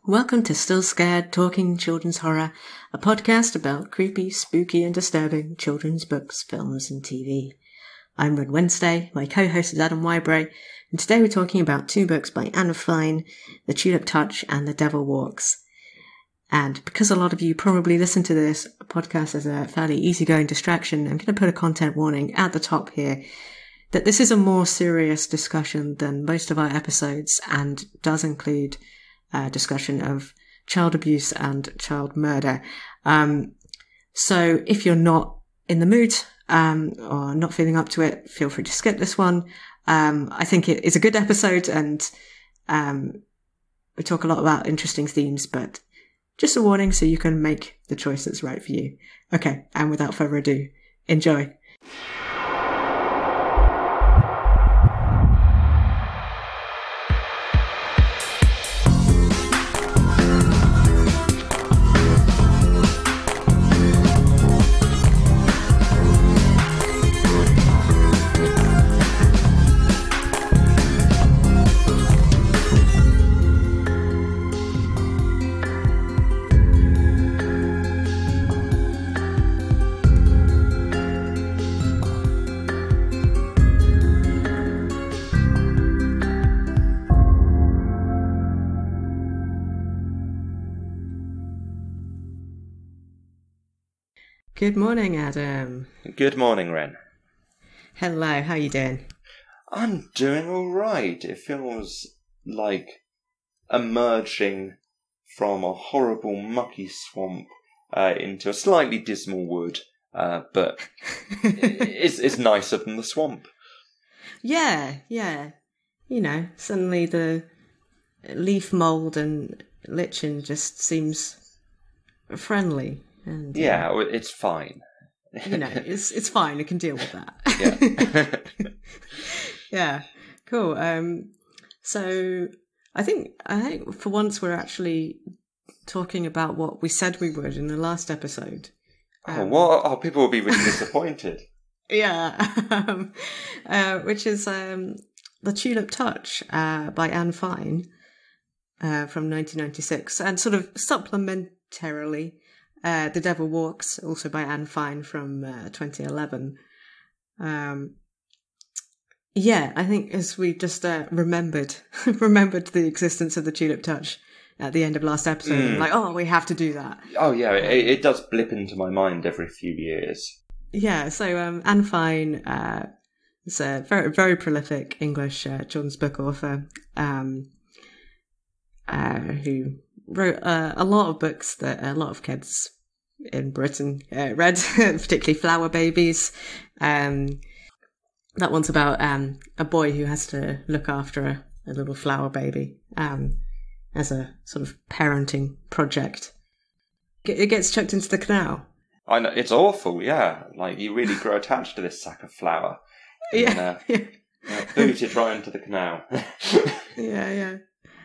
Welcome to Still Scared Talking Children's Horror, a podcast about creepy, spooky and disturbing children's books, films and TV. I'm Red Wednesday, my co-host is Adam Wybray, and today we're talking about two books by Anne Fine, The Tulip Touch and The Devil Walks. And because a lot of you probably listen to this podcast as a fairly easygoing distraction, I'm going to put a content warning at the top here that this is a more serious discussion than most of our episodes and does include discussion of child abuse and child murder. So if you're not in the mood or not feeling up to it, feel free to skip this one. I think it is a good episode and we talk a lot about interesting themes, but just a warning so you can make the choice that's right for you. Okay, and without further ado, enjoy. Good morning, Adam. Good morning, Ren. Hello, how are you doing? I'm doing alright. It feels like emerging from a horrible mucky swamp into a slightly dismal wood, but it's nicer than the swamp. Yeah. You know, suddenly the leaf mould and lichen just seems friendly. And, yeah, it's fine. You know, it's fine. It can deal with that. Yeah. Yeah. Cool. So I think for once we're actually talking about what we said we would in the last episode. What? Oh, people will be really disappointed. Yeah. Which is The Tulip Touch by Anne Fine from 1996, and sort of supplementarily The Devil Walks, also by Anne Fine from 2011. Yeah, I think as we just remembered the existence of The Tulip Touch at the end of last episode, like, oh, we have to do that. Oh yeah, it does blip into my mind every few years. Yeah, so Anne Fine is a very, very prolific English children's book author who wrote a lot of books that a lot of kids in Britain read, particularly Flower Babies. That one's about a boy who has to look after a little flower baby as a sort of parenting project. It gets chucked into the canal. I know, it's awful, yeah. Like, you really grow attached to this sack of flour. And, booted right into the canal. Yeah.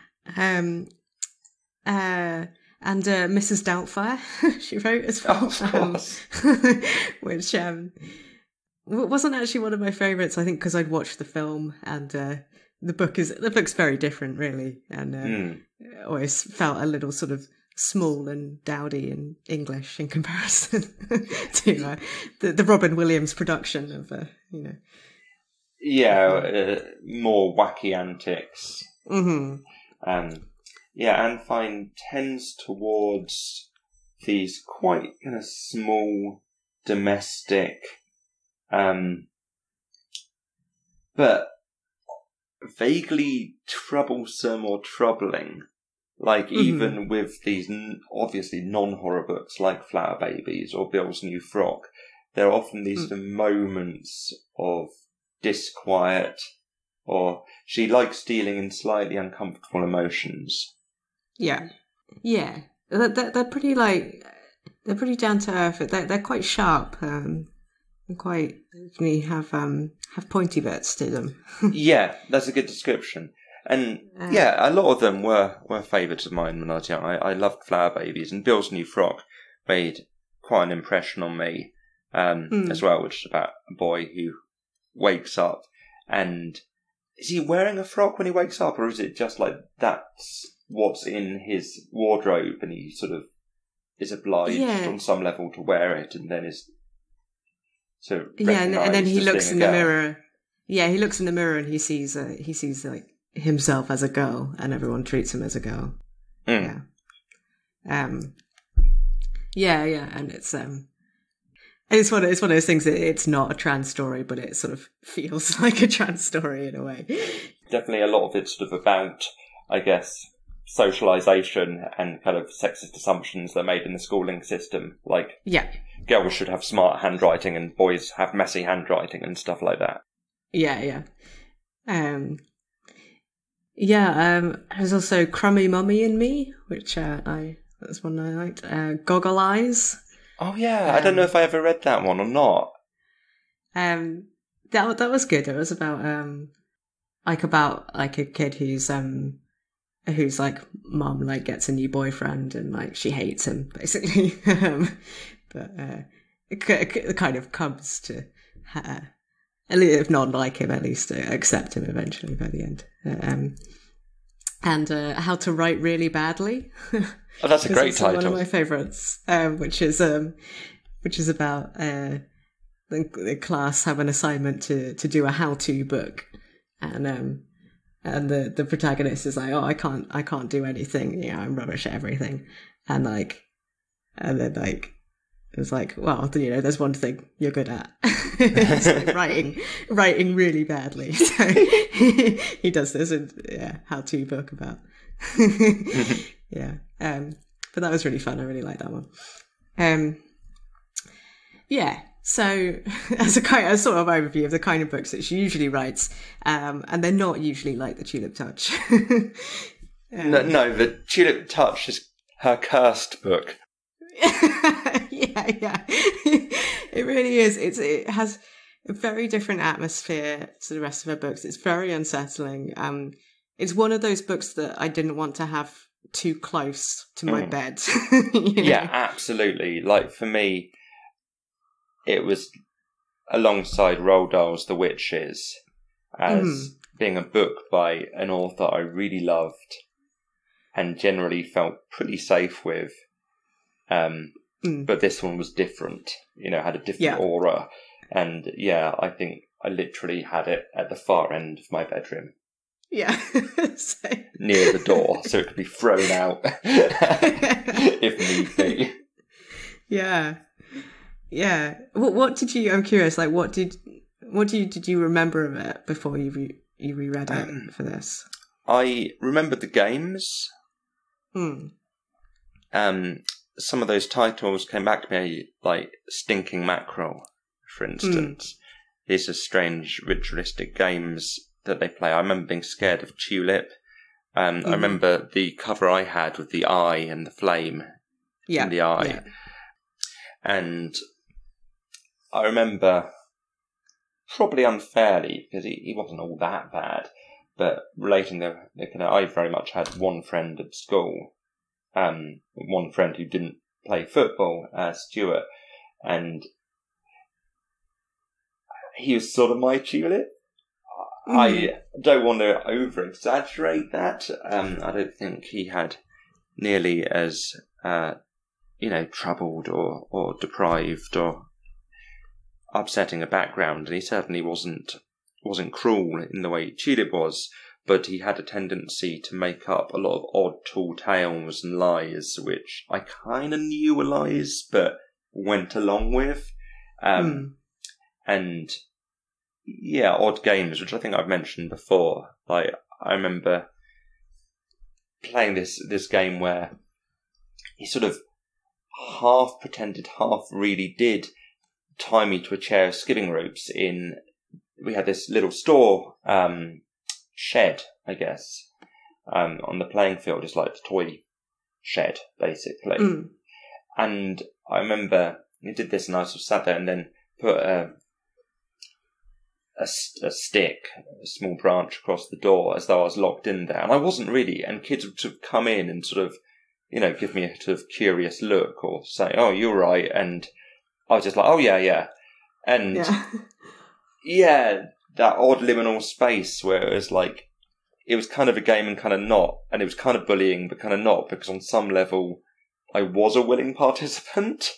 And Mrs. Doubtfire, she wrote as well. Oh, of course. Which wasn't actually one of my favourites, I think, because I'd watched the film, and the book's very different, really, and always felt a little sort of small and dowdy in English in comparison to the Robin Williams production of, you know. Yeah, more wacky antics. Mm-hmm. Yeah, Anne Fine tends towards these quite kind of small, domestic, but vaguely troublesome or troubling. Like, even with these obviously non-horror books like Flower Babies or Bill's New Frock, there are often these moments of disquiet, or she likes dealing in slightly uncomfortable emotions. Yeah. They're pretty they're pretty down to earth. They're quite sharp. And quite definitely have pointy bits to them. Yeah, that's a good description. And yeah, a lot of them were favourites of mine when I was young. I loved Flower Babies, and Bill's New Frock made quite an impression on me as well, which is about a boy who wakes up and is he wearing a frock when he wakes up, or is it just like that's what's in his wardrobe, and he sort of is obliged on some level to wear it, and then is to and then he looks in the mirror. Yeah, he looks in the mirror and he sees like himself as a girl, and everyone treats him as a girl. Mm. Yeah, and it's one of those things that it's not a trans story, but it sort of feels like a trans story in a way. Definitely, a lot of it's sort of about, I guess, socialization and kind of sexist assumptions that are made in the schooling system. Like, girls should have smart handwriting and boys have messy handwriting and stuff like that. Yeah. There's also Crummy Mummy in Me, which that's one I liked. Goggle Eyes. Oh yeah, I don't know if I ever read that one or not. That was good. It was about a kid whose like mum like gets a new boyfriend and like she hates him basically, but it kind of comes to if not like him, at least accept him eventually by the end. And How to Write Really Badly. Oh, that's a great title. One of my favourites, which is about the class have an assignment to do a how-to book, and the protagonist is like, oh, I can't do anything, I'm rubbish at everything, and then it's like, well, there's one thing you're good at. It's like writing really badly. So he does this how-to book about. But that was really fun. I really liked that one. So as a sort of overview of the kind of books that she usually writes, and they're not usually like The Tulip Touch. No, The Tulip Touch is her cursed book. Yeah. It really is. It has a very different atmosphere to the rest of her books. It's very unsettling. It's one of those books that I didn't want to have too close to my bed. Yeah, absolutely. Like, for me, it was alongside Roald Dahl's The Witches as being a book by an author I really loved and generally felt pretty safe with. But this one was different, had a different aura. And I think I literally had it at the far end of my bedroom. Yeah. Near the door, so it could be thrown out if need be. Yeah. What did you? I'm curious. Like, what did you remember of it before you reread it for this? I remembered the games. Some of those titles came back to me, like Stinking Mackerel, for instance. These are strange ritualistic games that they play. I remember being scared of Tulip. I remember the cover I had with the eye and the flame in the eye. Yeah. And I remember, probably unfairly, because he wasn't all that bad, but relating I very much had one friend at school, one friend who didn't play football, Stuart, and he was sort of my Tulip. I don't want to over-exaggerate that. I don't think he had nearly as, troubled or deprived or upsetting a background, and he certainly wasn't cruel in the way Tulip was, but he had a tendency to make up a lot of odd tall tales and lies, which I kind of knew were lies, but went along with. And odd games, which I think I've mentioned before. Like, I remember playing this game where he sort of half pretended, half really did tie me to a chair of skipping ropes we had this little store, shed, I guess, on the playing field. It's like a toy shed, basically. And I remember he did this and I sort of sat there and then put a stick, a small branch across the door as though I was locked in there. And I wasn't really, and kids would sort of come in and sort of, give me a sort of curious look or say, oh, you're right. And I was just like, oh, yeah. And that odd liminal space where it was like, it was kind of a game and kind of not, and it was kind of bullying but kind of not, because on some level I was a willing participant.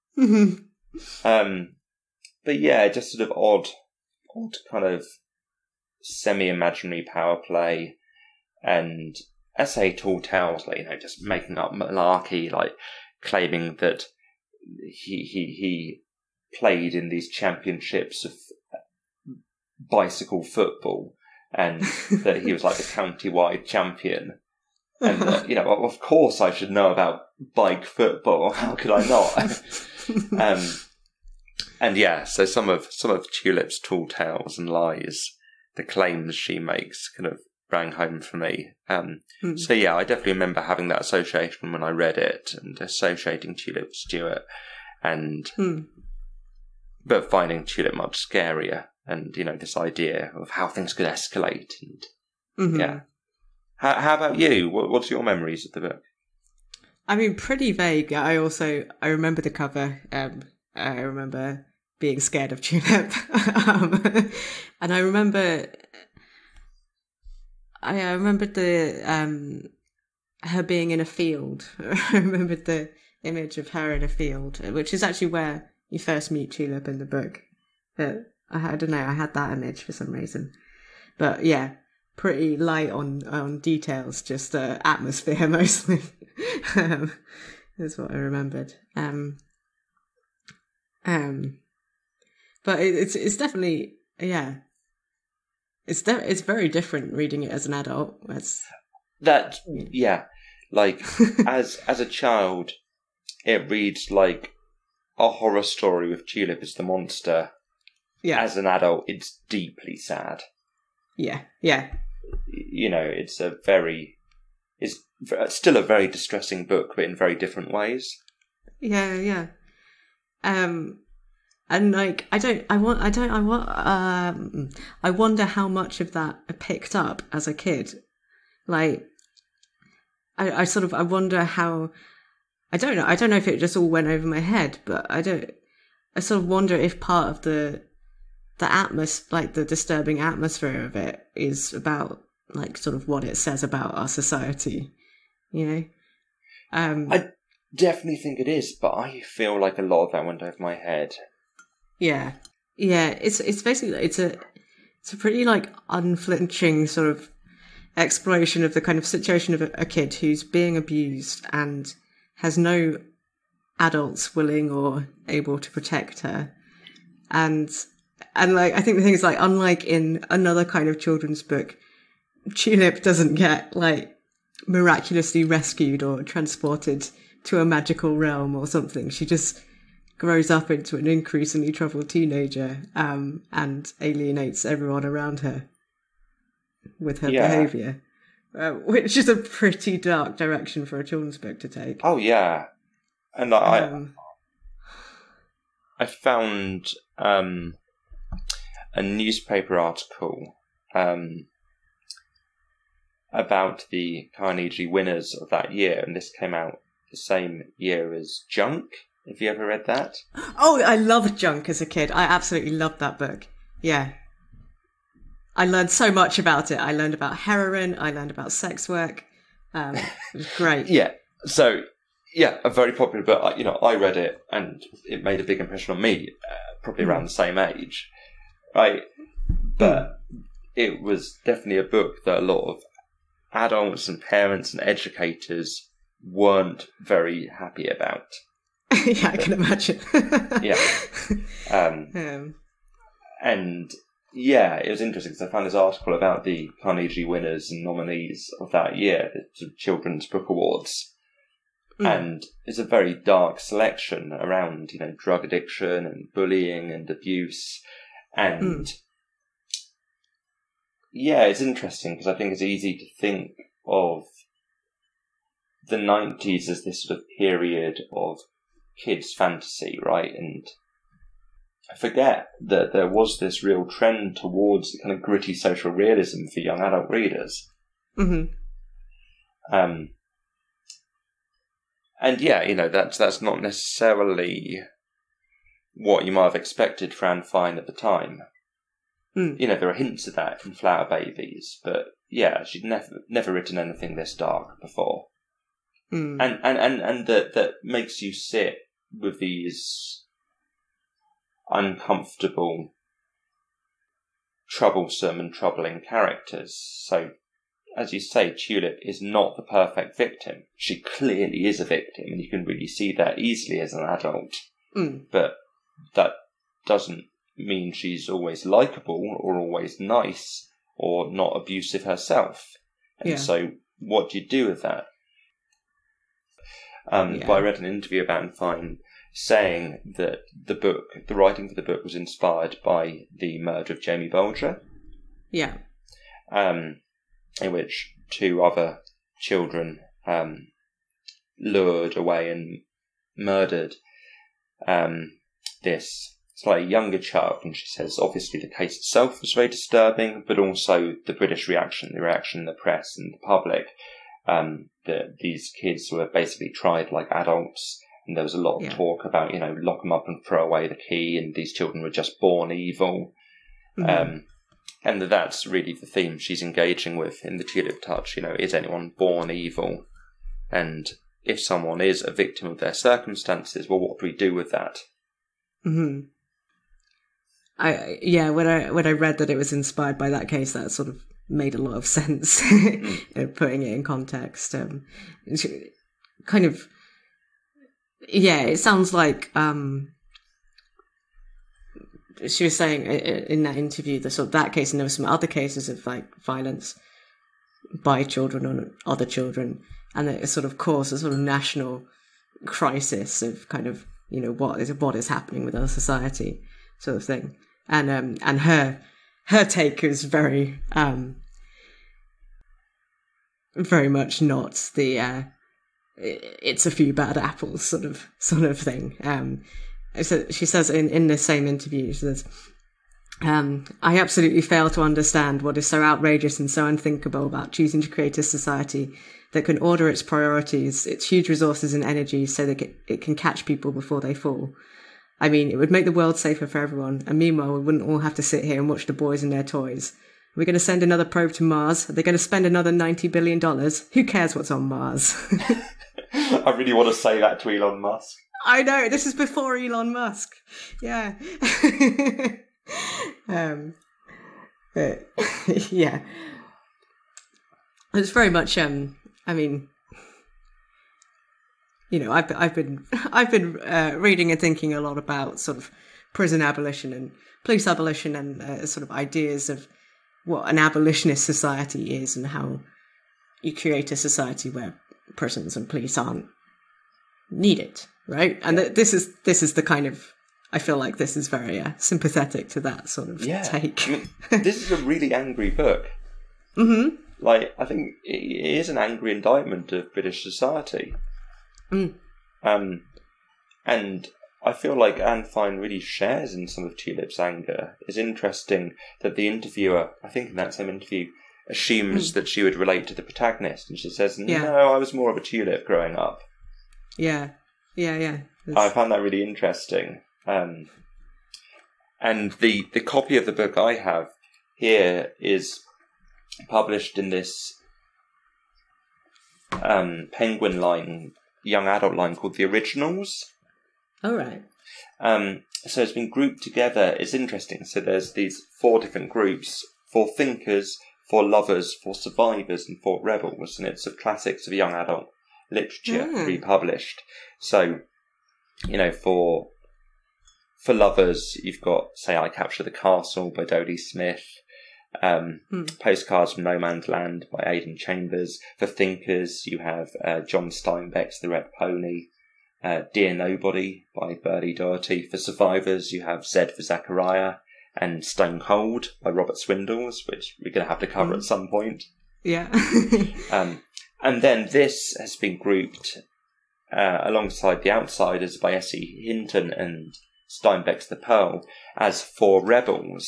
But yeah, just sort of odd kind of semi-imaginary power play, and I say tall tales, like, just making up malarkey, like claiming that he played in these championships of bicycle football, and that he was like the county-wide champion. And of course I should know about bike football. How could I not? And yeah, so some of Tulip's tall tales and lies, the claims she makes, kind of rang home for me. So yeah, I definitely remember having that association when I read it, and associating Tulip with Stuart, and but finding Tulip much scarier, and this idea of how things could escalate, and yeah. How about you? What's your memories of the book? I mean, pretty vague. I remember the cover. I remember being scared of Tulip, and I remember the her being in a field. I remembered the image of her in a field, which is actually where you first meet Tulip in the book. But I don't know, I had that image for some reason. But yeah, pretty light on details, just atmosphere mostly. Is what I remembered. But it's definitely, yeah. It's very different reading it as an adult. Like as a child, it reads like a horror story with Tulip as the monster. Yeah. As an adult, it's deeply sad. Yeah. It's still a very distressing book, but in very different ways. Yeah. And like, I wonder how much of that I picked up as a kid. Like, I wonder how, I don't know if it just all went over my head, but I sort of wonder if part of the atmosphere, like the disturbing atmosphere of it, is about like sort of what it says about our society, I definitely think it is, but I feel like a lot of that went over my head. Yeah. It's basically it's a pretty like unflinching sort of exploration of the kind of situation of a kid who's being abused and has no adults willing or able to protect her, and like I think the thing is, like, unlike in another kind of children's book, Tulip doesn't get like miraculously rescued or transported to a magical realm or something. She just grows up into an increasingly troubled teenager, and alienates everyone around her with her behaviour, which is a pretty dark direction for a children's book to take. Oh yeah, and I found a newspaper article about the Carnegie winners of that year, and this came out the same year as Junk. Have you ever read that? Oh, I loved Junk as a kid. I absolutely loved that book. Yeah. I learned so much about it. I learned about heroin. I learned about sex work. It was great. Yeah. So, yeah, a very popular book. I read it and it made a big impression on me, probably around the same age. Right? But it was definitely a book that a lot of adults and parents and educators weren't very happy about. Yeah, I can imagine. Yeah. And yeah, it was interesting because I found this article about the Carnegie winners and nominees of that year, the Children's Book Awards. And it's a very dark selection around, drug addiction and bullying and abuse. And yeah, it's interesting because I think it's easy to think of the 90s as this sort of period of kids' fantasy, right? And I forget that there was this real trend towards the kind of gritty social realism for young adult readers. Mm-hmm. And yeah, that's not necessarily what you might have expected for Anne Fine at the time. There are hints of that in Flower Babies, but yeah, she'd never written anything this dark before. And that makes you sit with these uncomfortable, troublesome and troubling characters. So, as you say, Tulip is not the perfect victim. She clearly is a victim, and you can really see that easily as an adult. But that doesn't mean she's always likeable or always nice or not abusive herself. And so what do you do with that? But I read an interview of Anne Fine saying that the writing for the book was inspired by the murder of Jamie Bulger. Yeah. In which 2 other children lured away and murdered this slightly younger child. And she says, obviously, the case itself was very disturbing, but also the British reaction, the reaction in the press and the public, that these kids were basically tried like adults. And there was a lot of talk about, lock them up and throw away the key, and these children were just born evil. And that's really the theme she's engaging with in the Tulip Touch. Is anyone born evil? And if someone is a victim of their circumstances, well, what do we do with that? When I read that it was inspired by that case, that sort of made a lot of sense, putting it in context. Kind of, it sounds like she was saying in that interview that case, and there were some other cases of like violence by children on other children, and it sort of caused a sort of national crisis of kind of what is happening with our society, sort of thing. And her take is very very much not the it's a few bad apples sort of thing. So she says in the same interview, she says, I absolutely fail to understand what is so outrageous and so unthinkable about choosing to create a society that can order its priorities, its huge resources and energy so that it can catch people before they fall. I mean, it would make the world safer for everyone, and meanwhile we wouldn't all have to sit here and watch the boys and their toys. We're going to send another probe to Mars. They're going to spend another $90 billion. Who cares what's on Mars? I really want to say that to Elon Musk. I know, this is before Elon Musk. Yeah. But, yeah. It's very much, I mean, I've been reading and thinking a lot about sort of prison abolition and police abolition and sort of ideas of what an abolitionist society is and how you create a society where prisons and police aren't needed, right? And this is the kind of, I feel like this is very sympathetic to that sort of take. I mean, this is a really angry book. Like, I think it is an angry indictment of British society. And I feel like Anne Fine really shares in some of Tulip's anger. It's interesting that the interviewer, I think in that same interview, assumes that she would relate to the protagonist, and she says, no, I was more of a Tulip growing up. Yeah. I found that really interesting. And the copy of the book I have here is published in this Penguin line, young adult line called The Originals. All right. So it's been grouped together. It's interesting. So there's these 4 different groups: 4 thinkers, 4 lovers, 4 survivors, and 4 rebels. And it's classics of young adult literature republished. So, for lovers, you've got, say, I Capture the Castle by Dodie Smith, Postcards from No Man's Land by Aidan Chambers. For thinkers, you have John Steinbeck's The Red Pony, Dear Nobody by Bertie Doherty. For survivors, you have Z for Zachariah and Stone Cold by Robert Swindells, which we're going to have to cover at some point. Yeah. And then this has been grouped alongside The Outsiders by S.E. Hinton and Steinbeck's The Pearl as 4 rebels.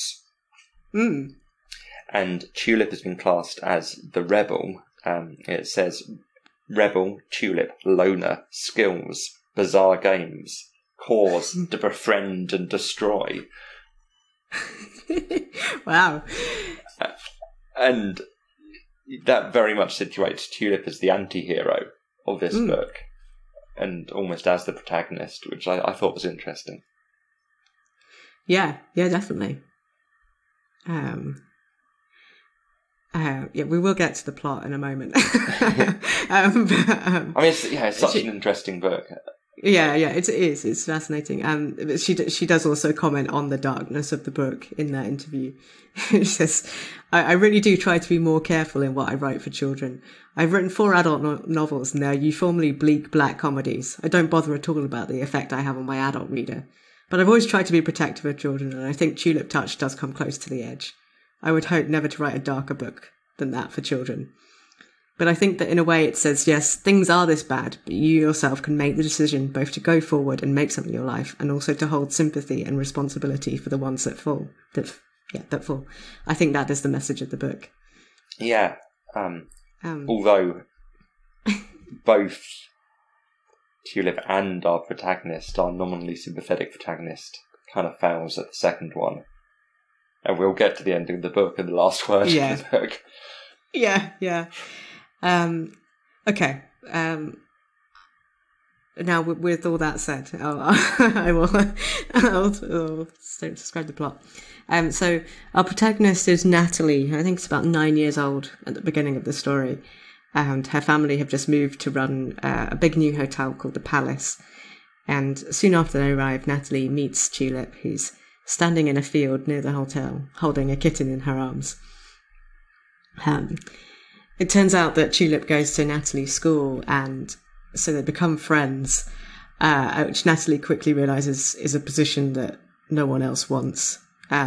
And Tulip has been classed as the rebel. It says rebel, Tulip, loner, skills, bizarre games, cause to befriend and destroy. Wow. And that very much situates Tulip as the anti-hero of this book, and almost as the protagonist, which I thought was interesting. Yeah, definitely. We will get to the plot in a moment. It's such an interesting book. Yeah, it is. It's fascinating. But she does also comment on the darkness of the book in that interview. She says, I really do try to be more careful in what I write for children. I've written 4 adult novels, and they're uniformly bleak black comedies. I don't bother at all about the effect I have on my adult reader. But I've always tried to be protective of children, and I think Tulip Touch does come close to the edge. I would hope never to write a darker book than that for children. But I think that in a way it says, yes, things are this bad, but you yourself can make the decision both to go forward and make something of your life, and also to hold sympathy and responsibility for the ones that fall. That fall. I think that is the message of the book. Yeah. Although both Tulip and our protagonist, our nominally sympathetic protagonist, kind of fails at the second one. And we'll get to the ending of the book and the last word of the book. Yeah. Okay. Now, with all that said, I'll describe the plot. So our protagonist is Natalie. I think it's about 9 years old at the beginning of the story. And her family have just moved to run a big new hotel called the Palace. And soon after they arrive, Natalie meets Tulip, who's standing in a field near the hotel, holding a kitten in her arms. It turns out that Tulip goes to Natalie's school, and so they become friends, which Natalie quickly realises is a position that no one else wants,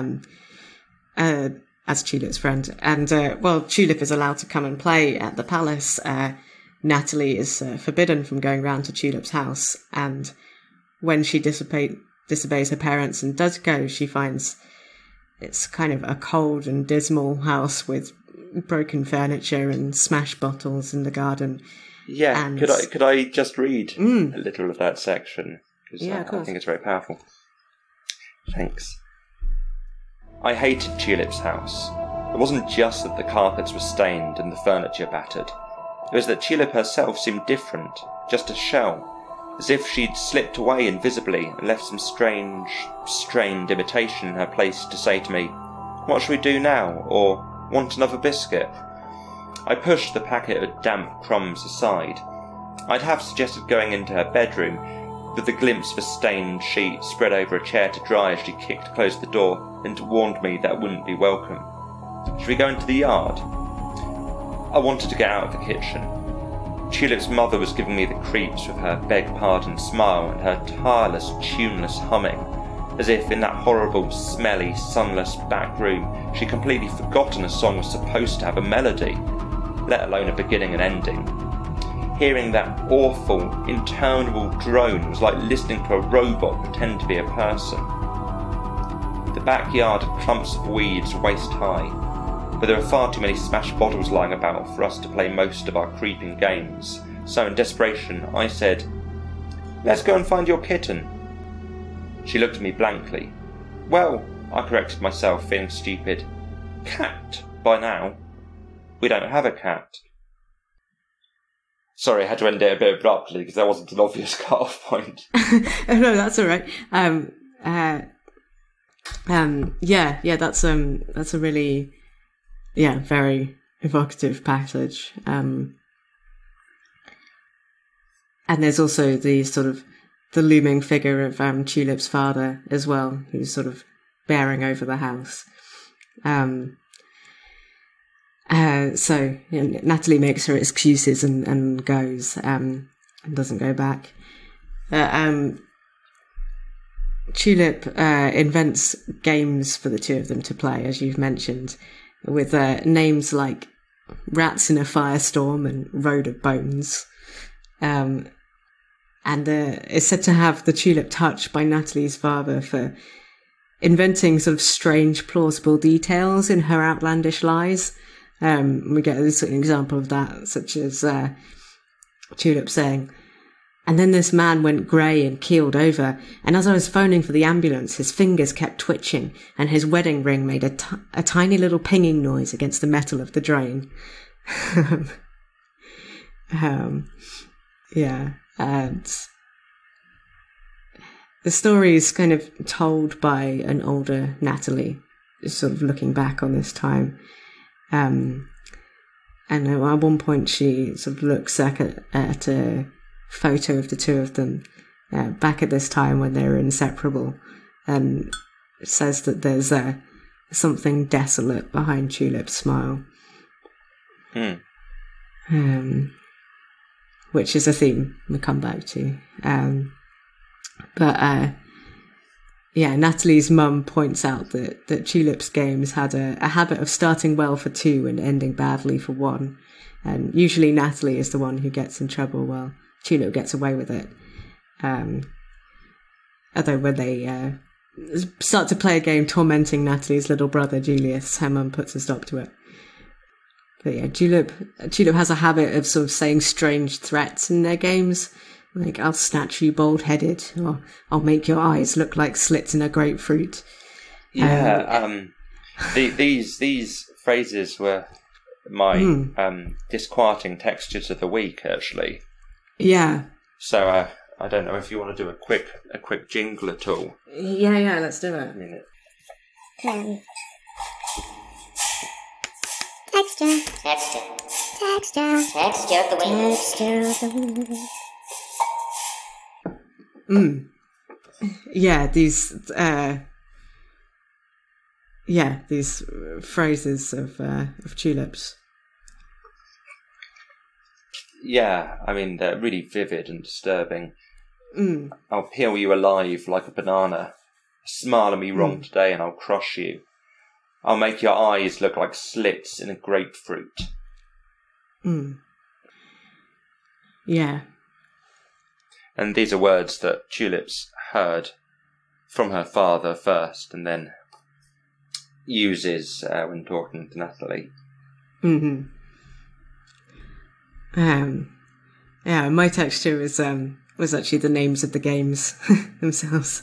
as Tulip's friend. And while Tulip is allowed to come and play at the Palace, Natalie is forbidden from going round to Tulip's house, and when she disobeys her parents and does go, she finds it's kind of a cold and dismal house with broken furniture and smashed bottles in the garden. Yeah, and could I just read a little of that section? Because of course. I think it's very powerful. Thanks. I hated Tulip's house. It wasn't just that the carpets were stained and the furniture battered. It was that Tulip herself seemed different, just a shell, as if she'd slipped away invisibly and left some strange, strained imitation in her place to say to me, "What shall we do now?" or "Want another biscuit?" I pushed the packet of damp crumbs aside. I'd have suggested going into her bedroom, with the glimpse of a stained sheet spread over a chair to dry as she kicked closed the door, and warned me that wouldn't be welcome. Should we go into the yard? I wanted to get out of the kitchen. Tulip's mother was giving me the creeps with her beg pardon smile and her tireless, tuneless humming, as if in that horrible, smelly, sunless back room she'd completely forgotten a song was supposed to have a melody, let alone a beginning and ending. Hearing that awful, interminable drone was like listening to a robot pretend to be a person. The backyard had clumps of weeds waist high, but there were far too many smashed bottles lying about for us to play most of our creeping games, so in desperation I said, "Let's go and find your kitten." She looked at me blankly. "Well," I corrected myself, feeling stupid. "Cat, by now. We don't have a cat." Sorry, I had to end it a bit abruptly because there wasn't an obvious cut-off point. No, that's all right. That's a really, very evocative passage. And there's also the sort of the looming figure of Tulip's father as well, who's sort of bearing over the house. So Natalie makes her excuses and goes, and doesn't go back. Tulip invents games for the two of them to play, as you've mentioned, with names like Rats in a Firestorm and Road of Bones. And it's said to have the Tulip touch by Natalie's father for inventing sort of strange, plausible details in her outlandish lies. We get an example of that, such as Tulip saying, And then this man went grey and keeled over, and as I was phoning for the ambulance, his fingers kept twitching, and his wedding ring made a tiny little pinging noise against the metal of the drain. Yeah, and the story is kind of told by an older Natalie, sort of looking back on this time. And at one point she sort of looks at a photo of the two of them back at this time when they were inseparable, and says that there's something desolate behind Tulip's smile. Which is a theme we'll come back to. Natalie's mum points out that Tulip's games had a habit of starting well for two and ending badly for one. And usually Natalie is the one who gets in trouble while Tulip gets away with it. Although when they start to play a game tormenting Natalie's little brother Julius, her mum puts a stop to it. But yeah, Tulip has a habit of sort of saying strange threats in their games. Like, I'll snatch you bald-headed, or I'll make your eyes look like slits in a grapefruit. Yeah, these phrases were my disquieting textures of the week, actually. Yeah. So I don't know if you want to do a quick jingle at all. Yeah, let's do it. Texture of the week. Yeah, these phrases of Tulip's. Yeah, I mean, they're really vivid and disturbing. I'll peel you alive like a banana. Smile at me wrong today and I'll crush you. I'll make your eyes look like slits in a grapefruit. Yeah. And these are words that Tulip's heard from her father first and then uses when talking to Natalie. Yeah, my texture was actually the names of the games themselves.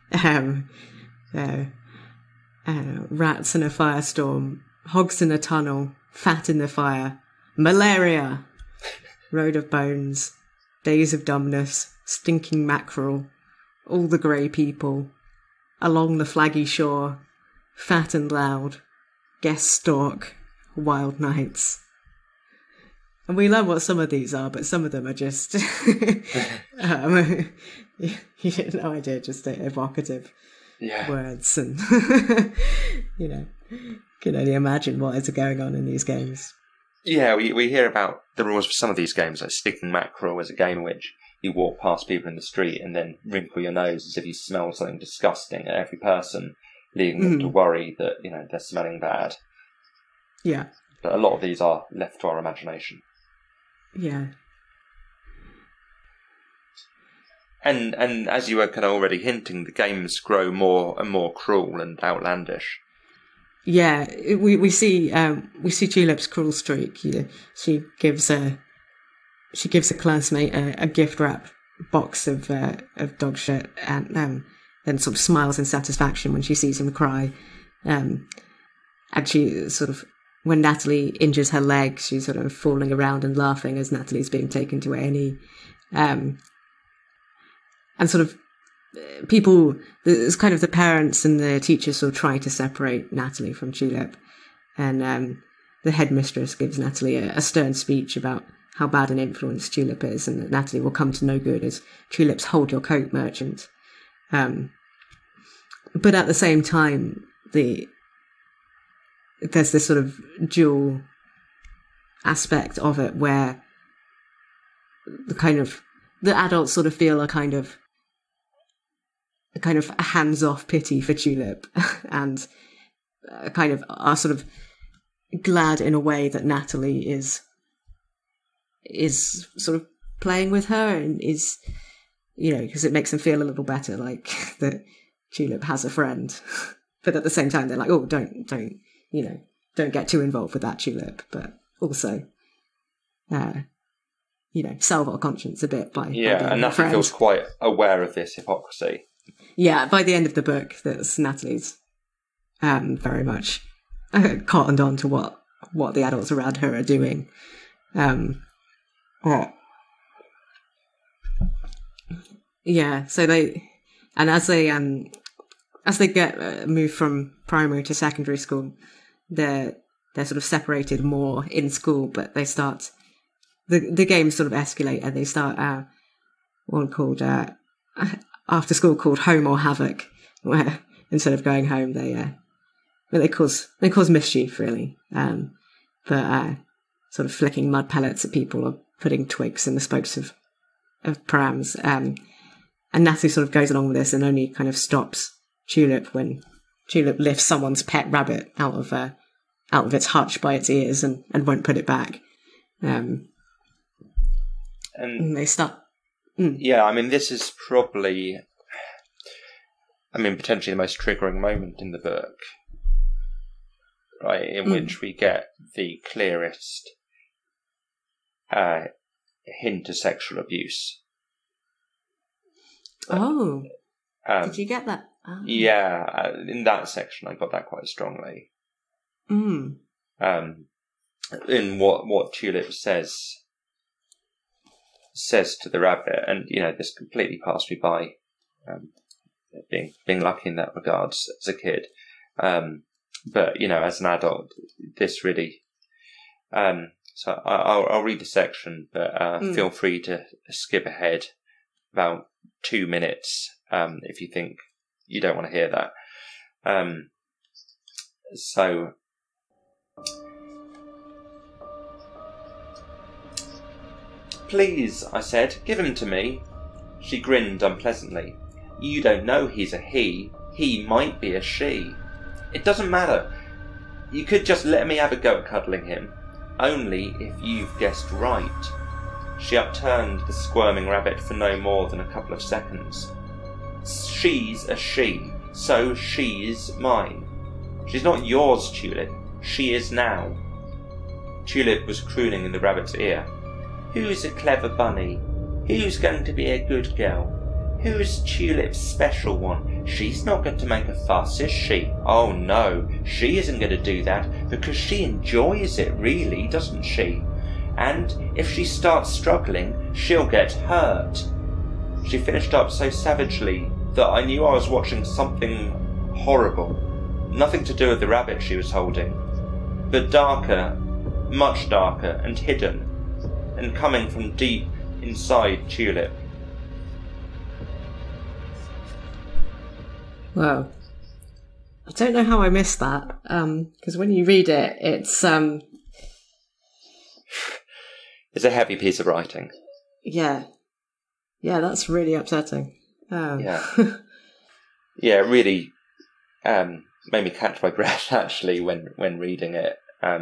Rats in a firestorm, hogs in a tunnel, fat in the fire, malaria, road of bones, days of dumbness, stinking mackerel, all the grey people, along the flaggy shore, fat and loud, guest stalk, wild nights. And we learn what some of these are, but some of them are just you get no idea, just evocative words, and can only imagine what is going on in these games. Yeah, we hear about the rules for some of these games, like sticking mackerel is a game in which you walk past people in the street and then wrinkle your nose as if you smell something disgusting at every person, leaving them to worry that, they're smelling bad. Yeah. But a lot of these are left to our imagination. Yeah. And as you were kind of already hinting, the games grow more and more cruel and outlandish. Yeah, we see Tulip's cruel streak. She gives a classmate a gift wrap box of dog shit, and then sort of smiles in satisfaction when she sees him cry. And she sort of, when Natalie injures her leg, she's sort of falling around and laughing as Natalie's being taken to A&E. And sort of people, it's kind of the parents and the teachers sort of trying to separate Natalie from Tulip. And the headmistress gives Natalie a stern speech about how bad an influence Tulip is, and that Natalie will come to no good as Tulip's hold your coat merchant. But at the same time, there's this sort of dual aspect of it where the adults sort of feel a kind of hands-off pity for Tulip, and kind of are sort of glad in a way that Natalie is sort of playing with her, and is, because it makes them feel a little better, like that Tulip has a friend. But at the same time, they're like, oh, don't get too involved with that, Tulip. But also, salve our conscience a bit by Yeah, being and her Natalie friend. feels quite aware of this hypocrisy. Yeah, by the end of the book, that's Natalie's very much cottoned on to what the adults around her are doing. Yeah, so as they get moved from primary to secondary school, they're sort of separated more in school, but they start the games sort of escalate, and they start one called after school called Home or Havoc, where instead of going home they cause mischief really, but sort of flicking mud pellets at people or putting twigs in the spokes of prams, and Natalie sort of goes along with this and only kind of stops Tulip when Tulip lifts someone's pet rabbit out of its hutch by its ears and won't put it back. And they start. Yeah, I mean, this is probably, potentially the most triggering moment in the book, right? In which we get the clearest hint of sexual abuse. Oh, did you get that? Oh. Yeah, in that section, I got that quite strongly. In what Tulip says to the rabbit, and this completely passed me by, being lucky in that regards as a kid, but as an adult, this really. So I'll read the section, but feel free to skip ahead about 2 minutes if you think you don't want to hear that. So. "Please," I said, "give him to me." She grinned unpleasantly. "You don't know he's a he. He might be a she. It doesn't matter. You could just let me have a go at cuddling him. Only if you've guessed right." She upturned the squirming rabbit for no more than a couple of seconds. "She's a she, so she's mine. She's not yours, Tulip. She is now." Tulip was crooning in the rabbit's ear. "Who's a clever bunny? Who's going to be a good girl? Who's Tulip's special one? She's not going to make a fuss, is she? Oh no, she isn't going to do that, because she enjoys it really, doesn't she? And if she starts struggling, she'll get hurt." She finished up so savagely that I knew I was watching something horrible. Nothing to do with the rabbit she was holding, but darker, much darker and hidden, and coming from deep inside Tulip. Wow. I don't know how I missed that, because when you read it, it's a heavy piece of writing. Yeah, that's really upsetting. Yeah, yeah, it really made me catch my breath actually when reading it.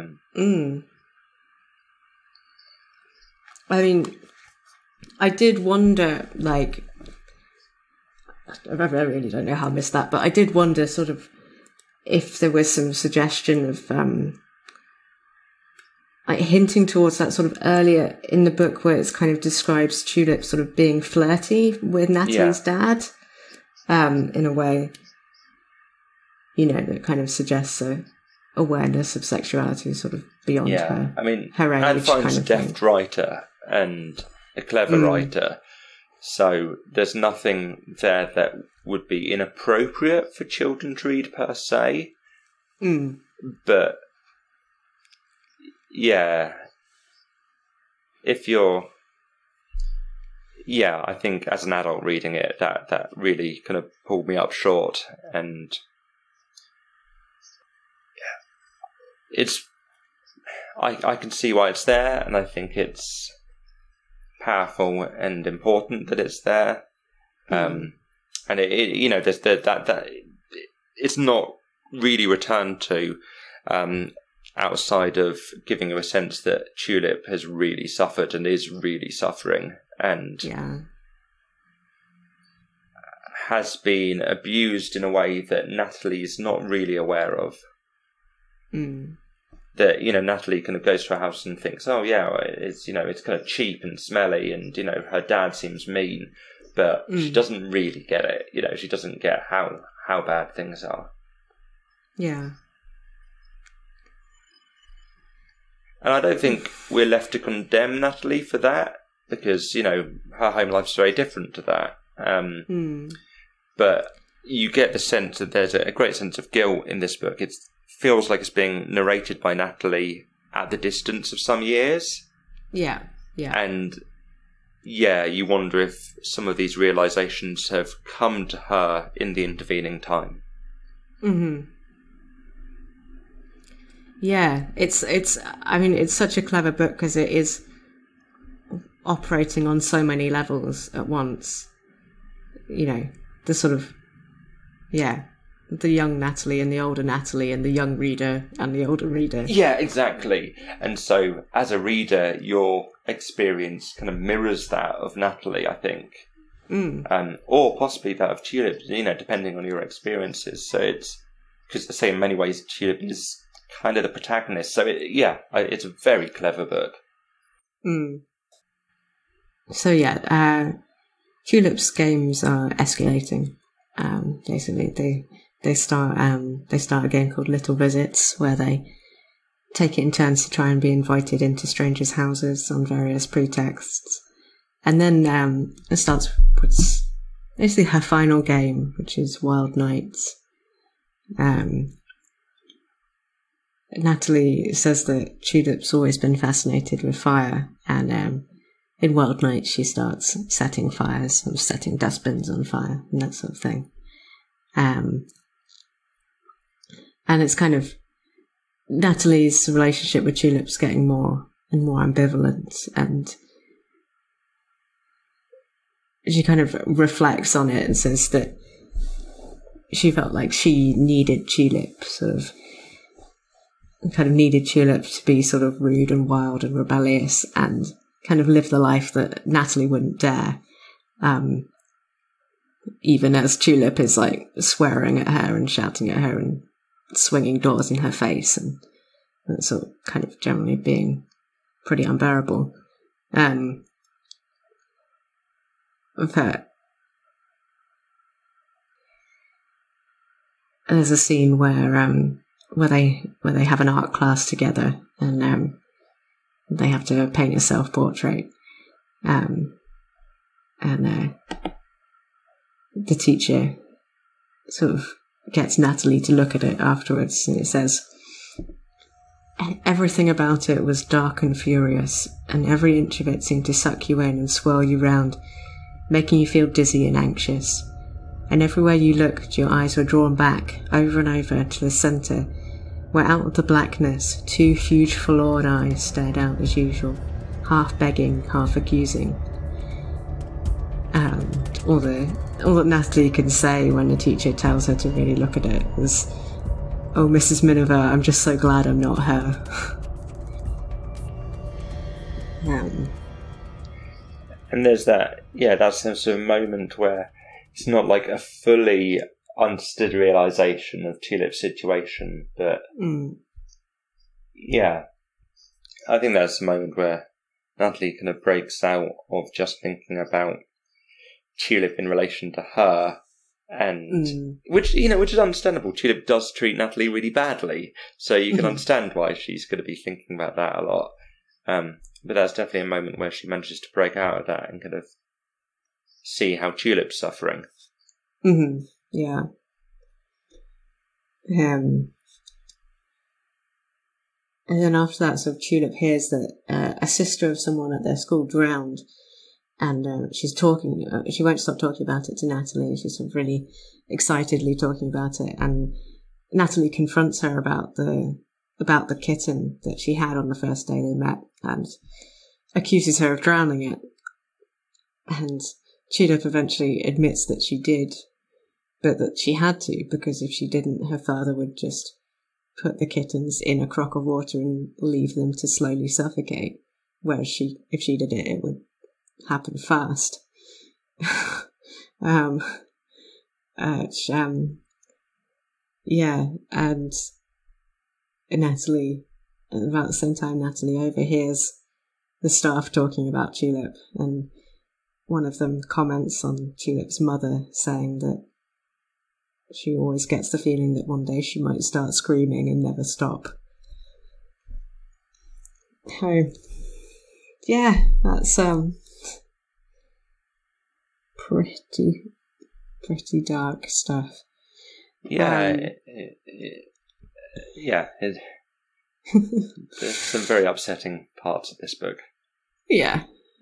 I mean, I did wonder, like, I really don't know how I missed that, but I did wonder sort of if there was some suggestion of like hinting towards that sort of earlier in the book where it's kind of describes Tulip sort of being flirty with Natalie's dad, in a way, that kind of suggests a awareness of sexuality sort of beyond her. I mean, her age Anne Fine's kind a of deft writer and a clever writer, so there's nothing there that would be inappropriate for children to read per se. But yeah, if you're, I think as an adult reading it, that really kind of pulled me up short, and it's, I can see why it's there, and I think it's powerful and important that it's there. And it there's that it's not really returned to outside of giving you a sense that Tulip has really suffered and is really suffering, and has been abused in a way that Natalie's not really aware of. that, Natalie kind of goes to her house and thinks, oh yeah, it's, it's kind of cheap and smelly, and, her dad seems mean, but she doesn't really get it. She doesn't get how bad things are. Yeah. And I don't think we're left to condemn Natalie for that, because, her home life's very different to that. But you get the sense that there's a great sense of guilt in this book. It feels like it's being narrated by Natalie at the distance of some years. Yeah. And, you wonder if some of these realizations have come to her in the intervening time. Yeah, it's such a clever book because it is operating on so many levels at once. The sort of, the young Natalie and the older Natalie and the young reader and the older reader. Yeah, exactly. And so as a reader, your experience kind of mirrors that of Natalie, I think. Or possibly that of Tulip, depending on your experiences. So it's, because I say in many ways Tulip is kind of the protagonist. So it's a very clever book. So Tulip's games are escalating. Basically, they start a game called Little Visits, where they take it in turns to try and be invited into strangers' houses on various pretexts. And then it starts with basically her final game, which is Wild Nights. Natalie says that Tulip's always been fascinated with fire, and in Wild Nights she starts setting fires, or setting dustbins on fire, and that sort of thing. And it's kind of Natalie's relationship with Tulip's getting more and more ambivalent, and she kind of reflects on it and says that she felt like she needed Tulip, kind of needed Tulip to be sort of rude and wild and rebellious and kind of live the life that Natalie wouldn't dare. Even as Tulip is like swearing at her and shouting at her and swinging doors in her face and sort of kind of generally being pretty unbearable. But there's a scene where they have an art class together, and they have to paint a self-portrait, and the teacher sort of gets Natalie to look at it afterwards, and it says, everything about it was dark and furious, and every inch of it seemed to suck you in and swirl you round, making you feel dizzy and anxious. And everywhere you looked, your eyes were drawn back, over and over, to the centre, where out of the blackness, two huge forlorn eyes stared out as usual, half begging, half accusing. All that Natalie can say when the teacher tells her to really look at it is, "Oh, Mrs. Miniver, I'm just so glad I'm not her." And there's that sense of a moment where it's not like a fully understood realisation of Tulip's situation, but I think that's the moment where Natalie kind of breaks out of just thinking about Tulip in relation to her, and which is understandable. Tulip does treat Natalie really badly, so you can understand why she's going to be thinking about that a lot. But that's definitely a moment where she manages to break out of that and kind of see how Tulip's suffering. Yeah. And then after that, sort of Tulip hears that a sister of someone at their school drowned, and she's talking. She won't stop talking about it to Natalie. She's sort of really excitedly talking about it, and Natalie confronts her about the kitten that she had on the first day they met, and accuses her of drowning it. And Tulip eventually admits that she did, but that she had to, because if she didn't, her father would just put the kittens in a crock of water and leave them to slowly suffocate. Whereas if she did it, it would happen fast. And Natalie And about the same time, Natalie overhears the staff talking about Tulip, and one of them comments on Tulip's mother, saying that she always gets the feeling that one day she might start screaming and never stop. So, yeah, that's pretty dark stuff. Yeah, there's some very upsetting parts of this book. Yeah.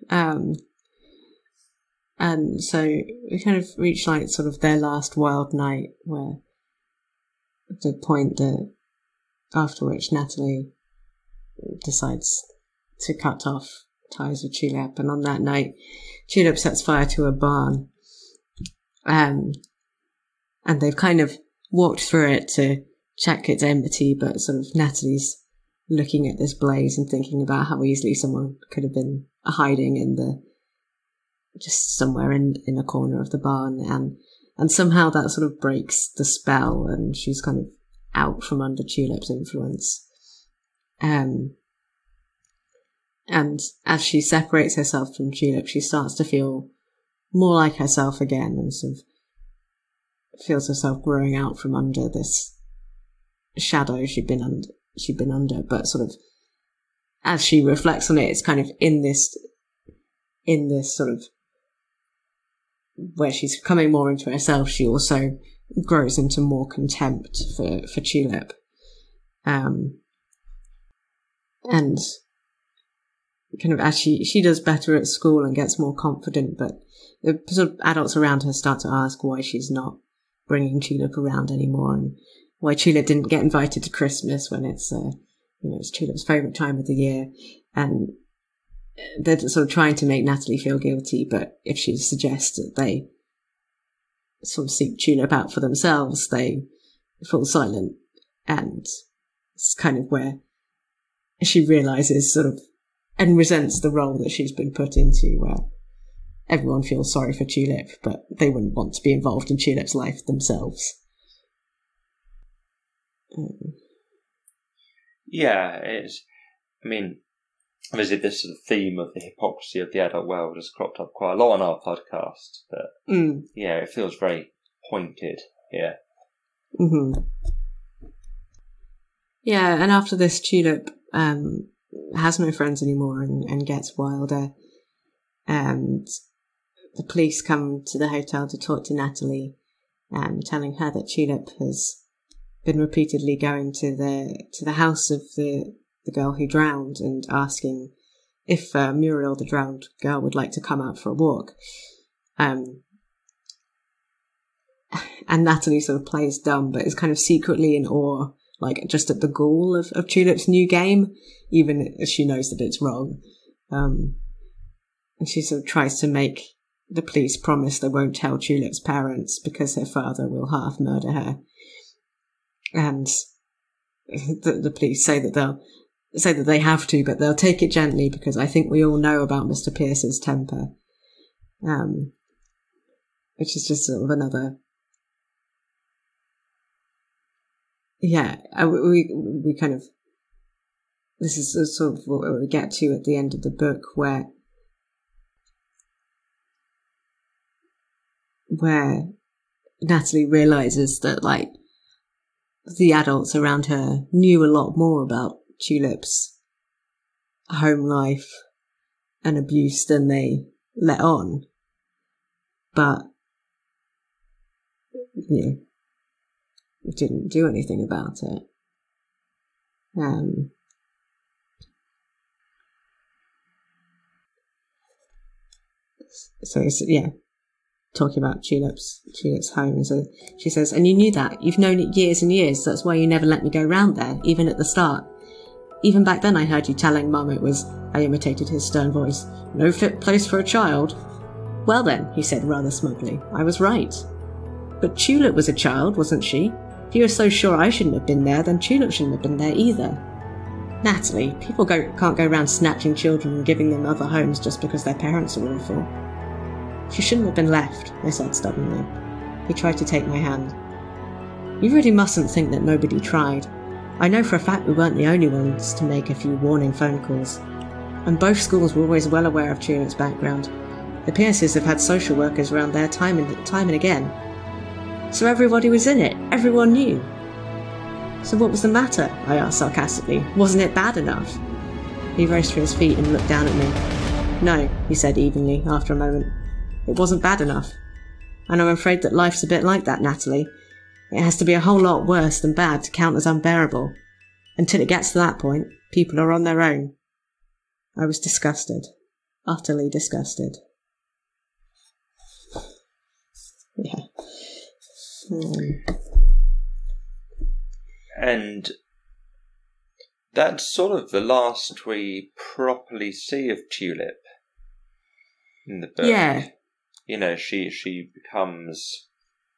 And so we kind of reach like sort of their last wild night, where the point that after which Natalie decides to cut off ties with Tulip, and on that night Tulip sets fire to a barn, and they've kind of walked through it to check it's empty, but sort of Natalie's looking at this blaze and thinking about how easily someone could have been hiding in just somewhere in a corner of the barn, and somehow that sort of breaks the spell, and she's kind of out from under Tulip's influence. And as she separates herself from Tulip, she starts to feel more like herself again, and sort of feels herself growing out from under this shadow she'd been under. But sort of as she reflects on it, it's kind of in this sort of where she's coming more into herself, she also grows into more contempt for Tulip. And kind of as she does better at school and gets more confident, but the sort of adults around her start to ask why she's not bringing Tulip around anymore, and why Tulip didn't get invited to Christmas when it's it's Tulip's favourite time of the year. And they're sort of trying to make Natalie feel guilty, but if she suggests that they sort of seek Tulip out for themselves, they fall silent. And it's kind of where she realises sort of and resents the role that she's been put into, where everyone feels sorry for Tulip, but they wouldn't want to be involved in Tulip's life themselves. Yeah, obviously this sort of theme of the hypocrisy of the adult world has cropped up quite a lot on our podcast, but yeah, it feels very pointed here. Mm-hmm. Yeah, and after this, Tulip has no friends anymore and gets wilder, and the police come to the hotel to talk to Natalie, telling her that Tulip has been repeatedly going to the house of the girl who drowned and asking if Muriel, the drowned girl, would like to come out for a walk. And Natalie sort of plays dumb, but is kind of secretly in awe, like just at the gall of Tulip's new game, even as she knows that it's wrong. And she sort of tries to make the police promise they won't tell Tulip's parents because her father will half murder her. And the police say that they have to, but they'll take it gently because I think we all know about Mr. Pierce's temper. Which is just sort of another... Yeah, we kind of... This is sort of what we get to at the end of the book, where Natalie realises that, like, the adults around her knew a lot more about Tulip's home life and abuse than they let on. But, didn't do anything about it. So talking about Tulip's home. So she says, and you knew that. You've known it years and years. That's why you never let me go round there, even at the start. Even back then I heard you telling Mum it was, I imitated his stern voice, no fit place for a child. Well then, he said rather smugly, I was right. But Tulip was a child, wasn't she? If you were so sure I shouldn't have been there, then Tulip shouldn't have been there either. Natalie, people can't go round snatching children and giving them other homes just because their parents are awful. She shouldn't have been left, I said stubbornly. He tried to take my hand. You really mustn't think that nobody tried. I know for a fact we weren't the only ones to make a few warning phone calls, and both schools were always well aware of Tulip's background. The Pierces have had social workers around there time and again. So everybody was in it, everyone knew. So what was the matter? I asked sarcastically. Wasn't it bad enough? He rose to his feet and looked down at me. No, he said evenly, after a moment. It wasn't bad enough. And I'm afraid that life's a bit like that, Natalie. It has to be a whole lot worse than bad to count as unbearable. Until it gets to that point, people are on their own. I was disgusted. Utterly disgusted. Yeah. And that's sort of the last we properly see of Tulip in the book. Yeah. You know, she becomes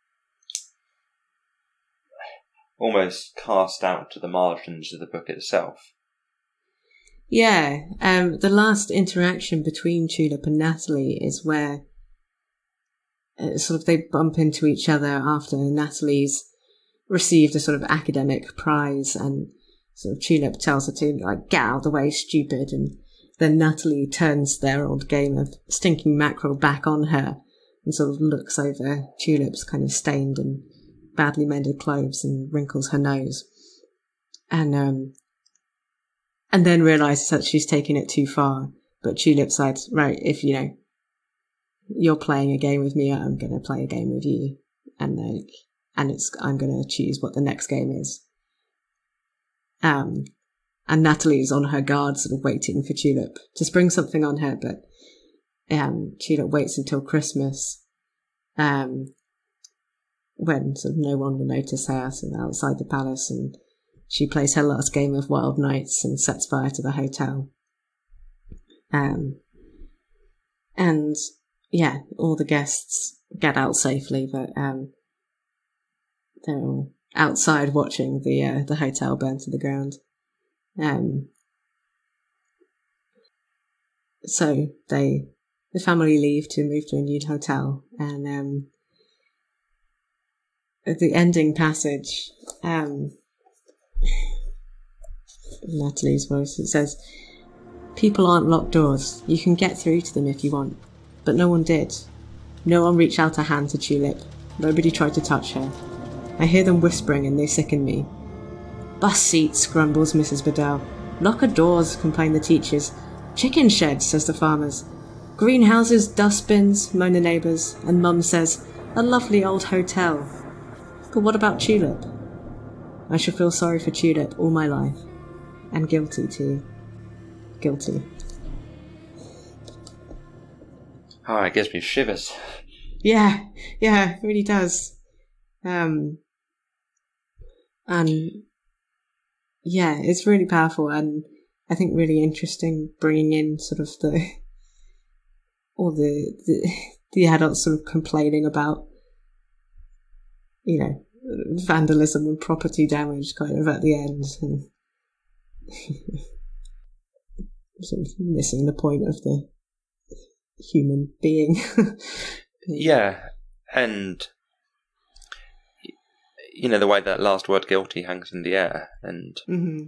almost cast out to the margins of the book itself. Yeah. The last interaction between Tulip and Natalie is where sort of they bump into each other after Natalie's received a sort of academic prize, and sort of Tulip tells her to like get out of the way, stupid, and then Natalie turns their old game of stinking mackerel back on her and sort of looks over Tulip's kind of stained and badly mended clothes and wrinkles her nose, and then realises that she's taken it too far. But Tulip said, right, if you're playing a game with me, I'm going to play a game with you, and I'm going to choose what the next game is. And Natalie's on her guard, sort of waiting for Tulip to spring something on her, but Tulip waits until Christmas, when sort of no one will notice her, sort of outside the palace, and she plays her last game of Wild Nights and sets fire to the hotel. And yeah, all the guests get out safely, but they're all outside watching the hotel burn to the ground. So the family leave to move to a new hotel, and at the ending passage, Natalie's voice, it says, "People aren't locked doors. You can get through to them if you want." But no one did. No one reached out a hand to Tulip. Nobody tried to touch her. I hear them whispering and they sicken me. "Bus seats," grumbles Mrs. Bedell. "Locker doors," complain the teachers. "Chicken sheds," says the farmers. "Greenhouses, dustbins," moan the neighbours, and Mum says, "A lovely old hotel." But what about Tulip? I shall feel sorry for Tulip all my life. And guilty too. Guilty. Oh, it gives me shivers. Yeah, it really does. And yeah, it's really powerful, and I think really interesting, bringing in sort of all the adults sort of complaining about, vandalism and property damage kind of at the end, and sort of missing the point of the human being. Yeah, and the way that last word "guilty" hangs in the air, and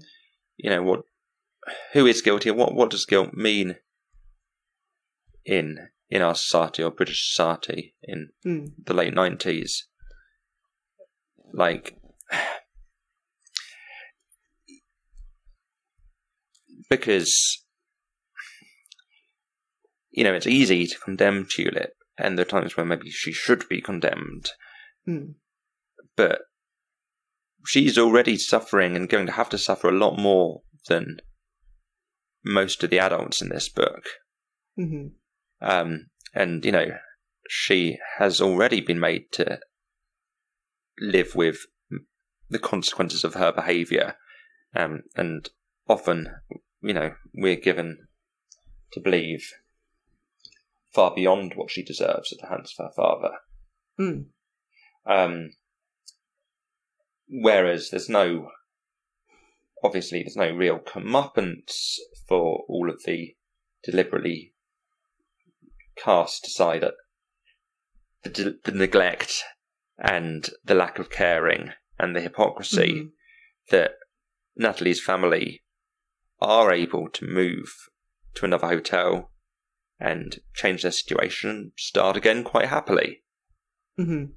who is guilty, and what does guilt mean in our society, or British society in the late 90s? Like, because it's easy to condemn Tulip, and there are times where maybe she should be condemned, but she's already suffering and going to have to suffer a lot more than most of the adults in this book. And she has already been made to live with the consequences of her behaviour, and often we're given to believe far beyond what she deserves at the hands of her father. Whereas there's no real comeuppance for all of the deliberately cast aside at the neglect and the lack of caring and the hypocrisy that Natalie's family are able to move to another hotel and change their situation and start again quite happily. Mm-hmm.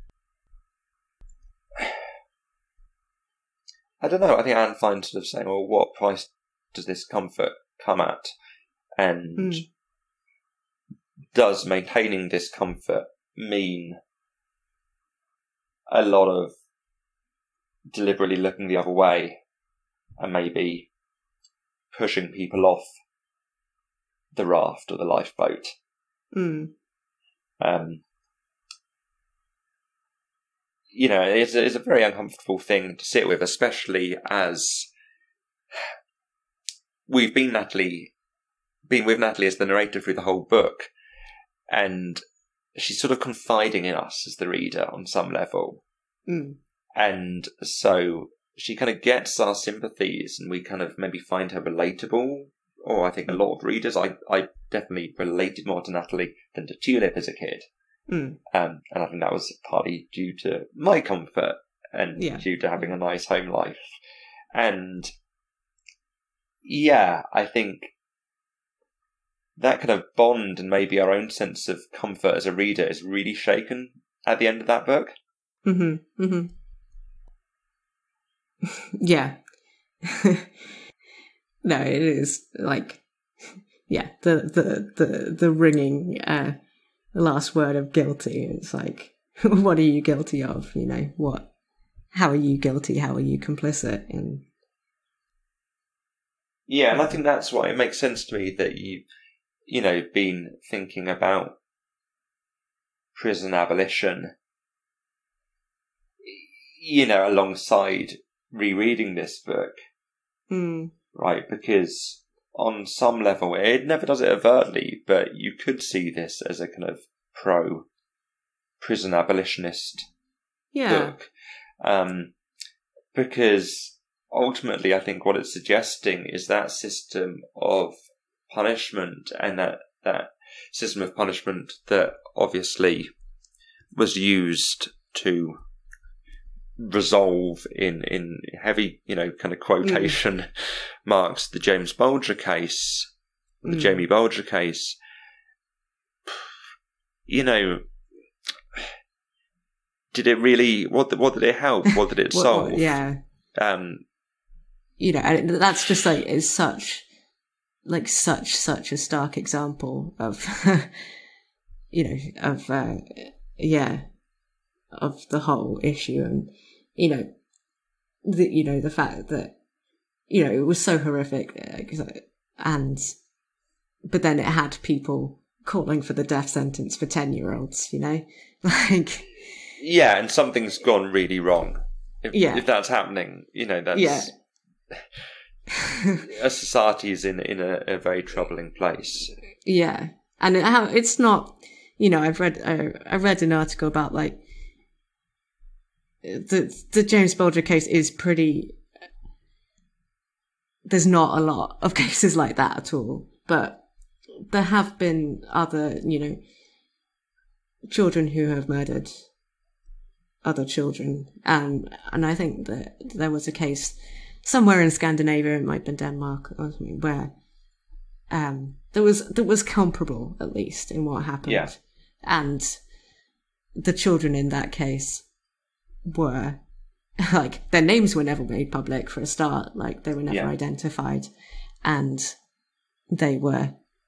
I don't know. I think Anne finds sort of saying, well, what price does this comfort come at? And does maintaining this comfort mean a lot of deliberately looking the other way and maybe pushing people off the raft or the lifeboat? You know, it's a very uncomfortable thing to sit with, especially as we've been with Natalie as the narrator through the whole book, and she's sort of confiding in us as the reader on some level. And so she kind of gets our sympathies, and we kind of maybe find her relatable. Or I think a lot of readers, I definitely related more to Natalie than to Tulip as a kid. And I think that was partly due to my comfort and due to having a nice home life. And yeah, I think that kind of bond and maybe our own sense of comfort as a reader is really shaken at the end of that book. Yeah. No, it is like, yeah, the ringing last word of guilty. It's like, what are you guilty of? You know, what? How are you guilty? How are you complicit? And yeah, and I think that's why it makes sense to me that you know, been thinking about prison abolition, you know, alongside rereading this book, right? Because on some level, it never does it overtly, but you could see this as a kind of pro-prison abolitionist book. Because ultimately, I think what it's suggesting is that system of punishment, and that system of punishment that obviously was used to resolve in heavy, you know, kind of quotation marks, the James Bulger case, the Jamie Bulger case. You know, did it really? What did it help? What did it solve? You know, and that's just like is such a stark example of you know, of of the whole issue. And you know, the fact that, you know, it was so horrific, but then it had people calling for the death sentence for 10-year-olds, you know, like, yeah, and something's gone really wrong if that's happening. You know, that's a society is in a very troubling place. Yeah, and it's not, you know, I read an article about like the James Bulger case is pretty. There's not a lot of cases like that at all, but there have been other, you know, children who have murdered other children, and I think that there was a case somewhere in Scandinavia, it might have been Denmark or something, where that was comparable, at least, in what happened, and the children in that case were, like, their names were never made public for a start, like they were never identified, and they were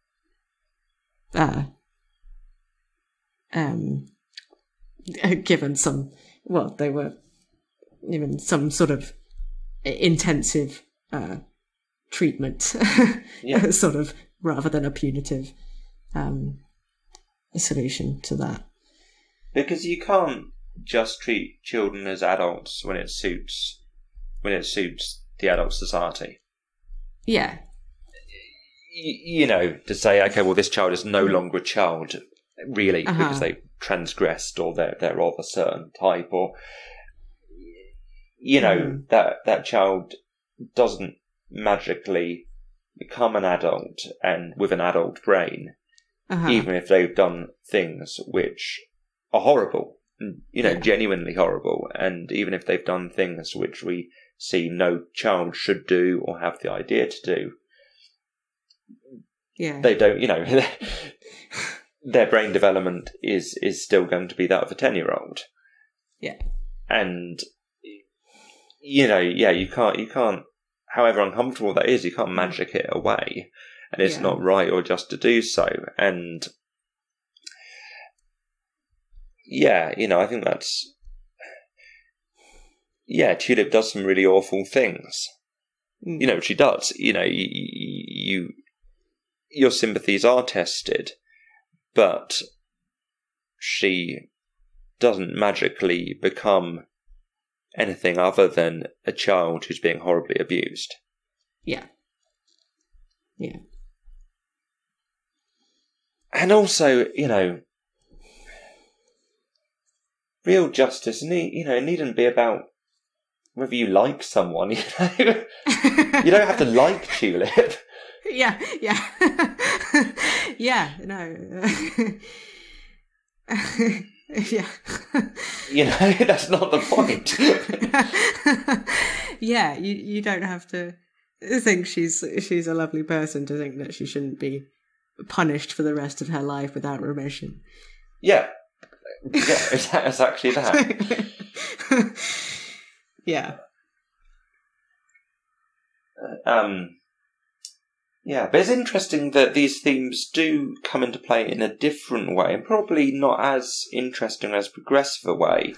given some, well, they were given some sort of intensive treatment, sort of, rather than a punitive solution to that. Because you can't just treat children as adults when it suits the adult society. Yeah. You know, to say, okay, well, this child is no longer a child, really, because they transgressed or they're of a certain type, or, you know, that child doesn't magically become an adult and with an adult brain, even if they've done things which are horrible, you know, genuinely horrible, and even if they've done things which we see no child should do or have the idea to do. Yeah. They don't, their brain development is still going to be that of a 10-year-old. Yeah. And, you can't, however uncomfortable that is, you can't magic it away. And it's not right or just to do so. And, I think that's... Yeah, Tulip does some really awful things. She does. Your sympathies are tested, but she doesn't magically become anything other than a child who's being horribly abused. Yeah. Yeah. And also, real justice, it needn't be about whether you like someone, You don't have to like Tulip. Yeah. Yeah, no. Yeah. That's not the point. Yeah, you don't have to think she's a lovely person to think that she shouldn't be punished for the rest of her life without remission. Yeah. Yeah, exactly that. Yeah. Yeah, but it's interesting that these themes do come into play in a different way, and probably not as interesting as progressive a way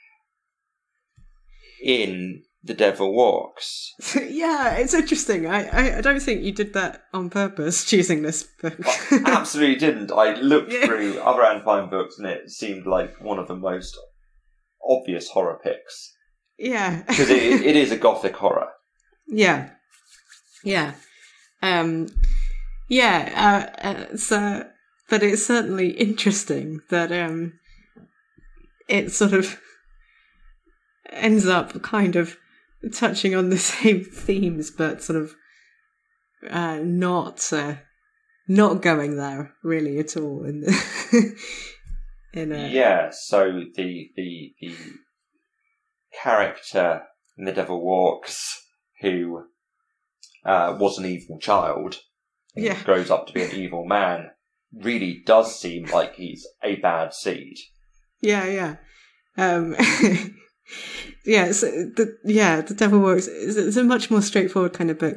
in The Devil Walks. Yeah, it's interesting. I don't think you did that on purpose, choosing this book. I absolutely didn't. I looked through other Anne Fine books, and it seemed like one of the most obvious horror picks. Yeah. Because it is a gothic horror. Yeah. Yeah. But it's certainly interesting that it sort of ends up kind of touching on the same themes, but sort of not going there really at all. So the character in The Devil Walks who was an evil child, grows up to be an evil man, really does seem like he's a bad seed. Yeah. The Devil Walks is a much more straightforward kind of book.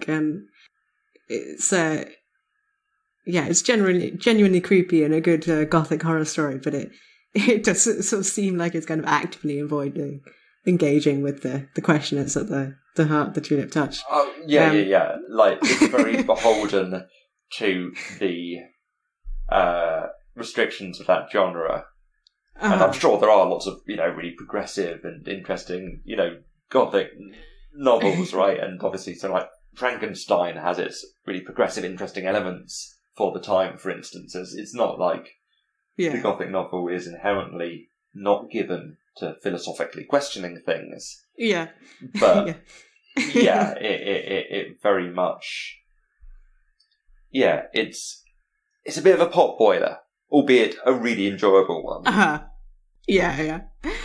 It's genuinely creepy and a good gothic horror story, but it does sort of seem like it's kind of actively avoiding engaging with the question that's at the heart of the Tulip Touch. Oh, yeah. Like, it's very beholden to the restrictions of that genre. And I'm sure there are lots of, really progressive and interesting, gothic novels, right? And obviously, so like Frankenstein has its really progressive, interesting elements for the time, for instance. It's not like the gothic novel is inherently not given to philosophically questioning things. Yeah. But, it very much... Yeah, it's a bit of a pot boiler, albeit a really enjoyable one. Yeah.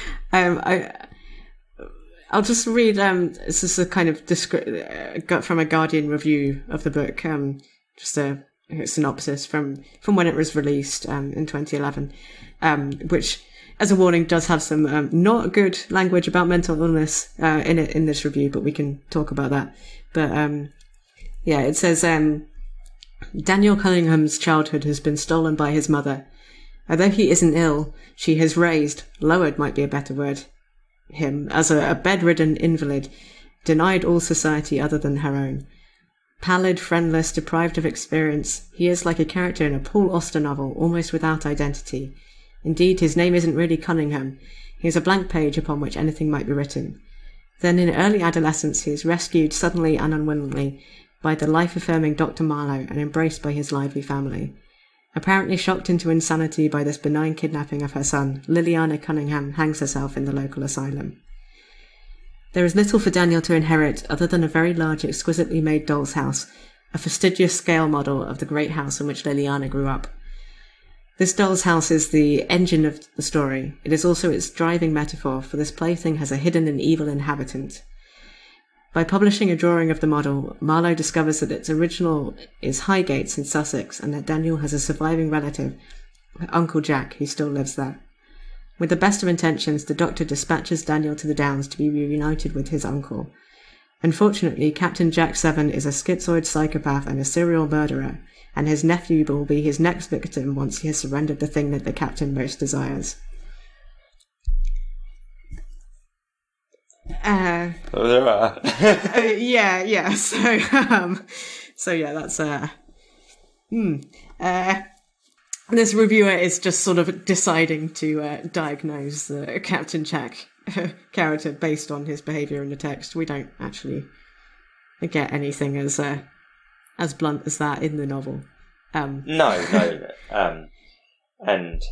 I'll just read, this is a kind of got from a Guardian review of the book, just a synopsis from when it was released in 2011, which, as a warning, does have some not good language about mental illness in it in this review, but we can talk about that. But it says, Daniel Cunningham's childhood has been stolen by his mother. Although he isn't ill, she has lowered might be a better word, him as a bedridden invalid, denied all society other than her own. Pallid, friendless, deprived of experience, he is like a character in a Paul Auster novel, almost without identity. Indeed, his name isn't really Cunningham. He is a blank page upon which anything might be written. Then in early adolescence he is rescued suddenly and unwillingly by the life-affirming Dr. Marlowe and embraced by his lively family. Apparently shocked into insanity by this benign kidnapping of her son, Liliana Cunningham hangs herself in the local asylum. There is little for Daniel to inherit other than a very large, exquisitely made doll's house, a fastidious scale model of the great house in which Liliana grew up. This doll's house is the engine of the story. It is also its driving metaphor, for this plaything has a hidden and evil inhabitant. By publishing a drawing of the model, Marlowe discovers that its original is Highgates in Sussex and that Daniel has a surviving relative, Uncle Jack, who still lives there. With the best of intentions, the Doctor dispatches Daniel to the Downs to be reunited with his uncle. Unfortunately, Captain Jack Seven is a schizoid psychopath and a serial murderer, and his nephew will be his next victim once he has surrendered the thing that the Captain most desires. Yeah. So yeah, that's this reviewer is just sort of deciding to diagnose the Captain Jack character based on his behaviour in the text. We don't actually get anything as blunt as that in the novel. No. And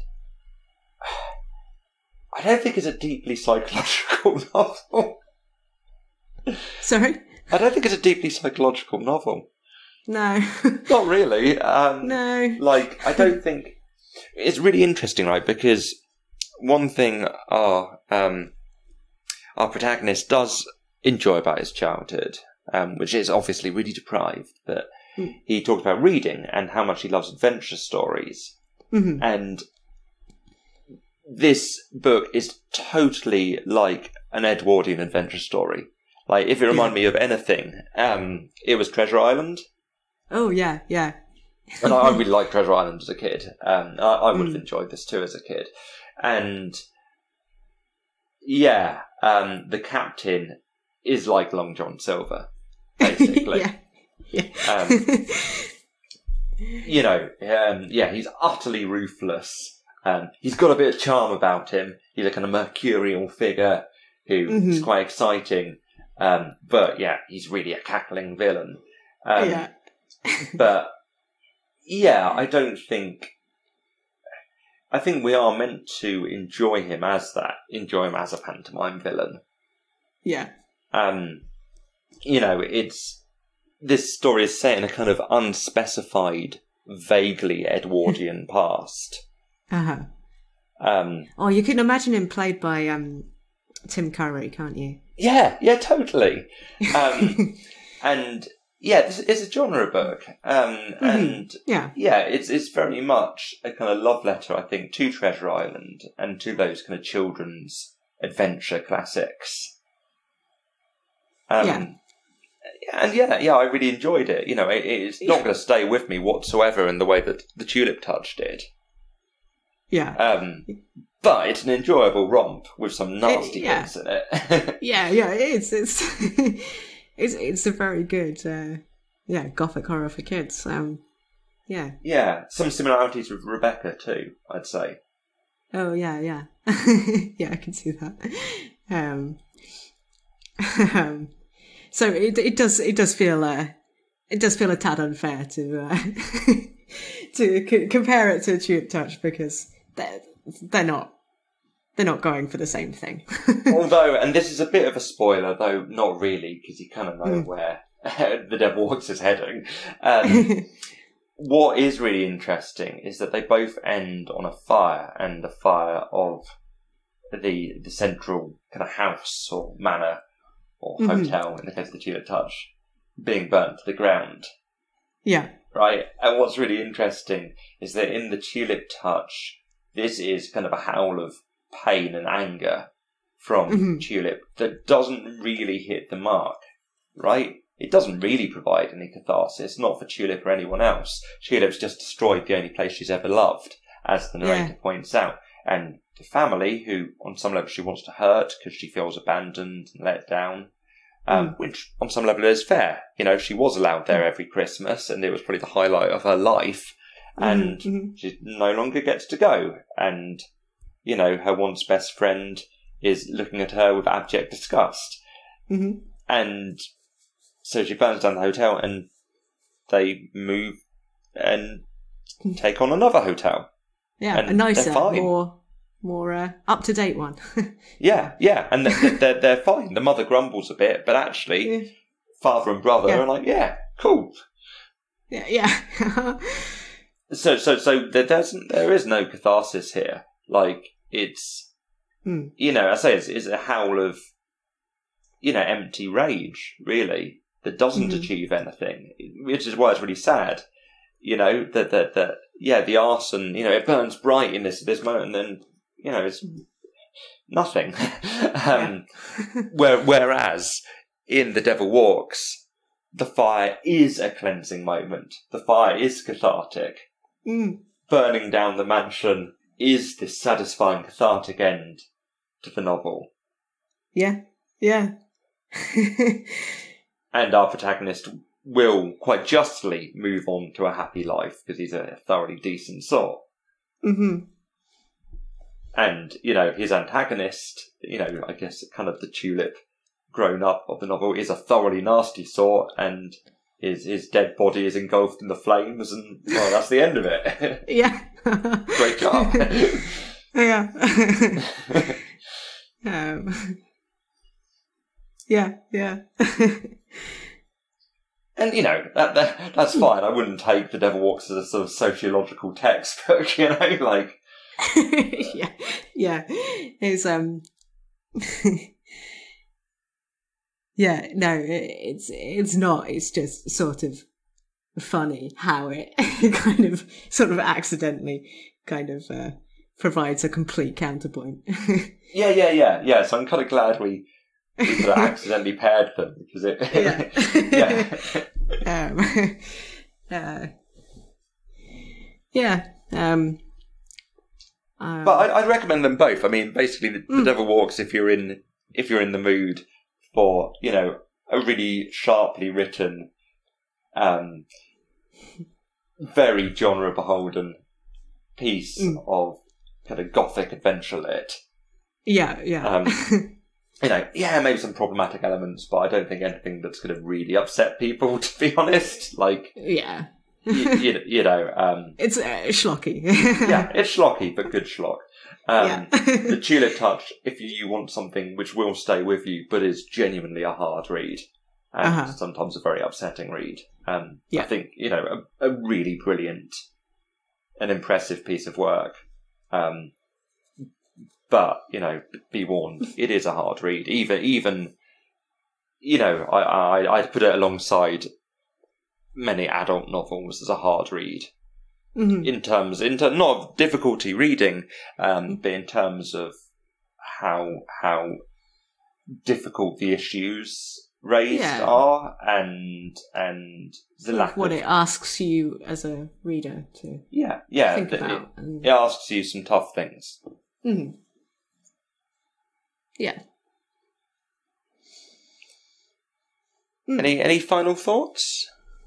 I don't think it's a deeply psychological novel. Sorry? I don't think it's a deeply psychological novel. No. Not really. No. Like, I don't think... It's really interesting, right? Because one thing our protagonist does enjoy about his childhood, which is obviously really deprived, but he talks about reading and how much he loves adventure stories. Mm-hmm. And this book is totally like an Edwardian adventure story. Like, if it reminded me of anything, it was Treasure Island. Oh, yeah. And I really liked Treasure Island as a kid. I would have enjoyed this too as a kid. And yeah, the Captain is like Long John Silver, basically. Yeah. He's utterly ruthless. He's got a bit of charm about him. He's a kind of mercurial figure who is quite exciting. But yeah, he's really a cackling villain. But yeah, I think we are meant to enjoy him as that, enjoy him as a pantomime villain. Yeah. This story is set in a kind of unspecified, vaguely Edwardian past. Uh-huh. You can imagine him played by Tim Curry, can't you? Yeah, totally. And yeah, this is a genre book, and it's very much a kind of love letter, I think, to Treasure Island and to those kind of children's adventure classics. I really enjoyed it. It's not going to stay with me whatsoever in the way that the Tulip Touch did. Yeah. But it's an enjoyable romp with some nasty bits in it. It's a very good, gothic horror for kids. Yeah, some similarities with Rebecca too, I'd say. Oh yeah. Yeah, I can see that. So it does feel a tad unfair to compare it to Tulip Touch because they're not going for the same thing. Although, and this is a bit of a spoiler, though not really, because you kind of know where the Devil Walks is heading. What is really interesting is that they both end on a fire, and the fire of the central kind of house or manor or hotel, in the case of the Tulip Touch, being burnt to the ground. Yeah. Right? And what's really interesting is that in the Tulip Touch, this is kind of a howl of pain and anger from Tulip that doesn't really hit the mark, right? It doesn't really provide any catharsis, not for Tulip or anyone else. Tulip's just destroyed the only place she's ever loved, as the narrator points out. And the family, who on some level she wants to hurt because she feels abandoned and let down, which on some level is fair. She was allowed there every Christmas and it was probably the highlight of her life, and she no longer gets to go. And her once best friend is looking at her with abject disgust. And so she burns down the hotel and they move and take on another hotel. Yeah, a nicer, more up-to-date one. yeah, and they're fine. The mother grumbles a bit, but actually father and brother are like, yeah, cool. Yeah. So there is no catharsis here. Like, it's, I say it's a howl of empty rage, really, that doesn't achieve anything, which is why it's really sad. The arson, it burns bright in this moment, and then, it's nothing. Whereas in The Devil Walks, the fire is a cleansing moment. The fire is cathartic. Burning down the mansion is this satisfying, cathartic end to the novel. Yeah, yeah. And our protagonist will quite justly move on to a happy life because he's a thoroughly decent soul. Mm-hmm. And, his antagonist, I guess kind of the tulip grown up of the novel, is a thoroughly nasty sort, and his dead body is engulfed in the flames, and, well, that's the end of it. Yeah. Great job. Yeah. Yeah. And, that's fine. I wouldn't take The Devil Walks as a sort of sociological textbook, like... yeah. It's, yeah, no, it's not. It's just sort of funny how it kind of sort of accidentally kind of provides a complete counterpoint. Yeah. So I'm kind of glad we sort of accidentally paired them because it. But I'd recommend them both. I mean, basically, the Devil Walks if you're in the mood for a really sharply written, very genre beholden piece of kind of gothic adventure lit. Yeah. Maybe some problematic elements, but I don't think anything that's going to really upset people, to be honest. Like, yeah. It's schlocky. Yeah, it's schlocky, but good schlock. The Tulip Touch, if you want something which will stay with you, but is genuinely a hard read, and sometimes a very upsetting read. I think, a really brilliant and impressive piece of work. But, be warned, it is a hard read. Even I'd put it alongside many adult novels as a hard read. Mm-hmm. In terms not of difficulty reading, but in terms of how difficult the issues raised are, and the lack what of it asks you as a reader to think about. It asks you some tough things. Mm-hmm. Yeah. Any final thoughts?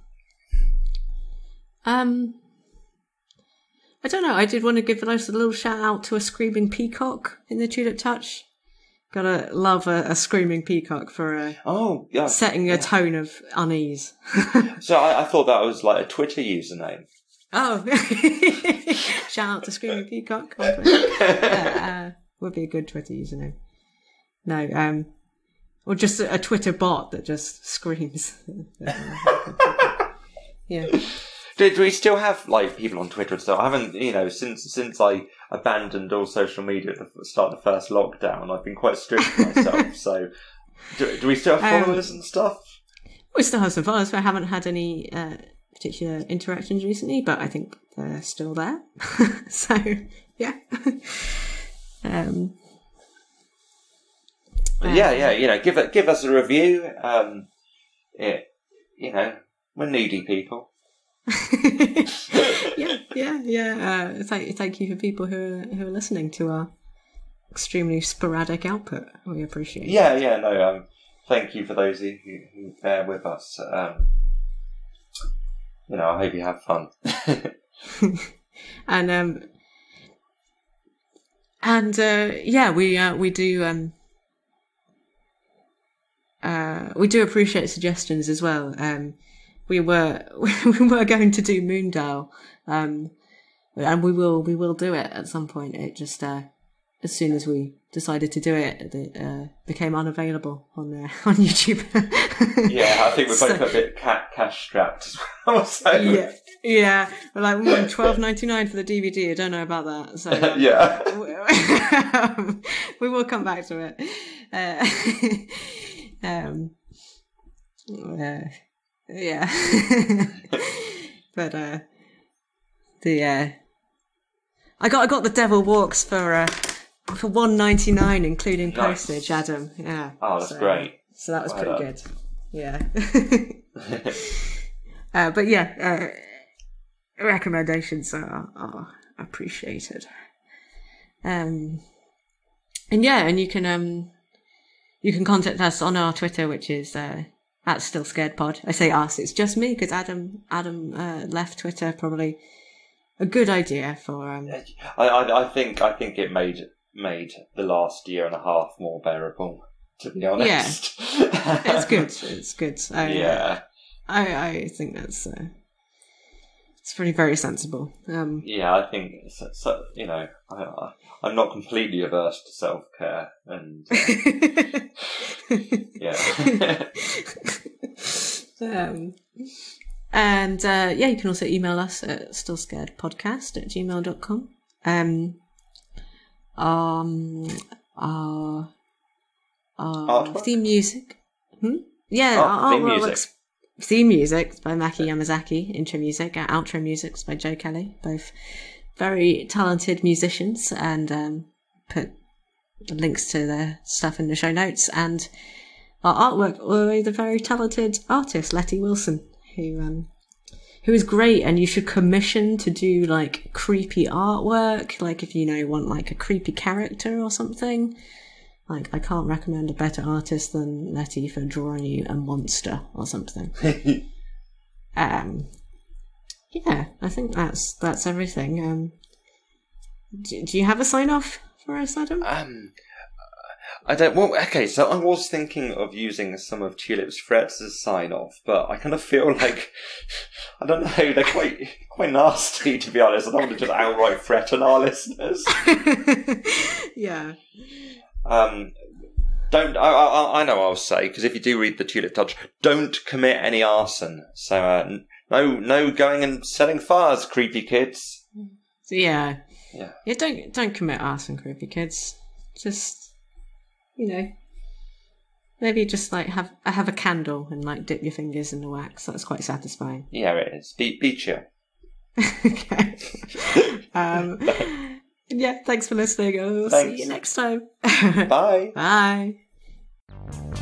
I don't know. I did want to give a little shout out to a screaming peacock in the Tulip Touch. Gotta love a screaming peacock for setting a tone of unease. So I thought that was like a Twitter username. Oh, shout out to screaming peacock. Would be a good Twitter username. No, or just a Twitter bot that just screams. Yeah. Do we still have people on Twitter and stuff? I haven't, since I abandoned all social media at the start of the first lockdown. I've been quite strict with myself. So, do we still have followers and stuff? We still have some followers, but I haven't had any particular interactions recently. But I think they're still there. So, yeah. Give us a review. We're needy people. Yeah. Thank you for people who are listening to our extremely sporadic output. We appreciate it. Thank you for those who bear with us. I hope you have fun. We do appreciate suggestions as well. We were going to do Moondale, and we will do it at some point. It just as soon as we decided to do it, it became unavailable on YouTube. Yeah, I think we're both a bit cash strapped as well. So. Yeah, we're like $12.99 for the DVD. I don't know about that. So we will come back to it. Yeah. But I got the Devil Walks for $1.99, including postage, Nice. Adam. Yeah. Oh, that's great. So that was Well pretty done. good. Yeah. But yeah, recommendations are appreciated. And you can contact us on our Twitter, which is at Still Scared Pod. I say us, it's just me because Adam left Twitter. Probably a good idea for I think it made the last year and a half more bearable, to be honest. Yeah. It's good. I think that's it's pretty very sensible. Yeah, I think so, I'm not completely averse to self-care, and yeah. You can also email us at stillscaredpodcast@gmail.com. Our theme music. Our theme music. Theme music by Maki Yamazaki. Intro music, outro music by Joe Kelly. Both very talented musicians, and put links to their stuff in the show notes. And our artwork by the very talented artist Letty Wilson, who is great, and you should commission to do like creepy artwork. Like if you want like a creepy character or something. Like, I can't recommend a better artist than Letty for drawing you a monster or something. Yeah, I think that's everything. Do you have a sign off for us, Adam? I don't. Well, okay. So I was thinking of using some of Tulip's threats as sign off, but I kind of feel like I don't know. They're quite nasty, to be honest. I don't want to just outright threaten our listeners. Yeah. Don't. I know I'll say, because if you do read the Tulip Touch, don't commit any arson. So no going and setting fires, creepy kids. So yeah. Yeah. Don't commit arson, creepy kids. Just maybe just like have a candle and like dip your fingers in the wax. That's quite satisfying. Yeah, it is. Be chill. Okay. Yeah, thanks for listening. I'll see you next time. Bye. Bye.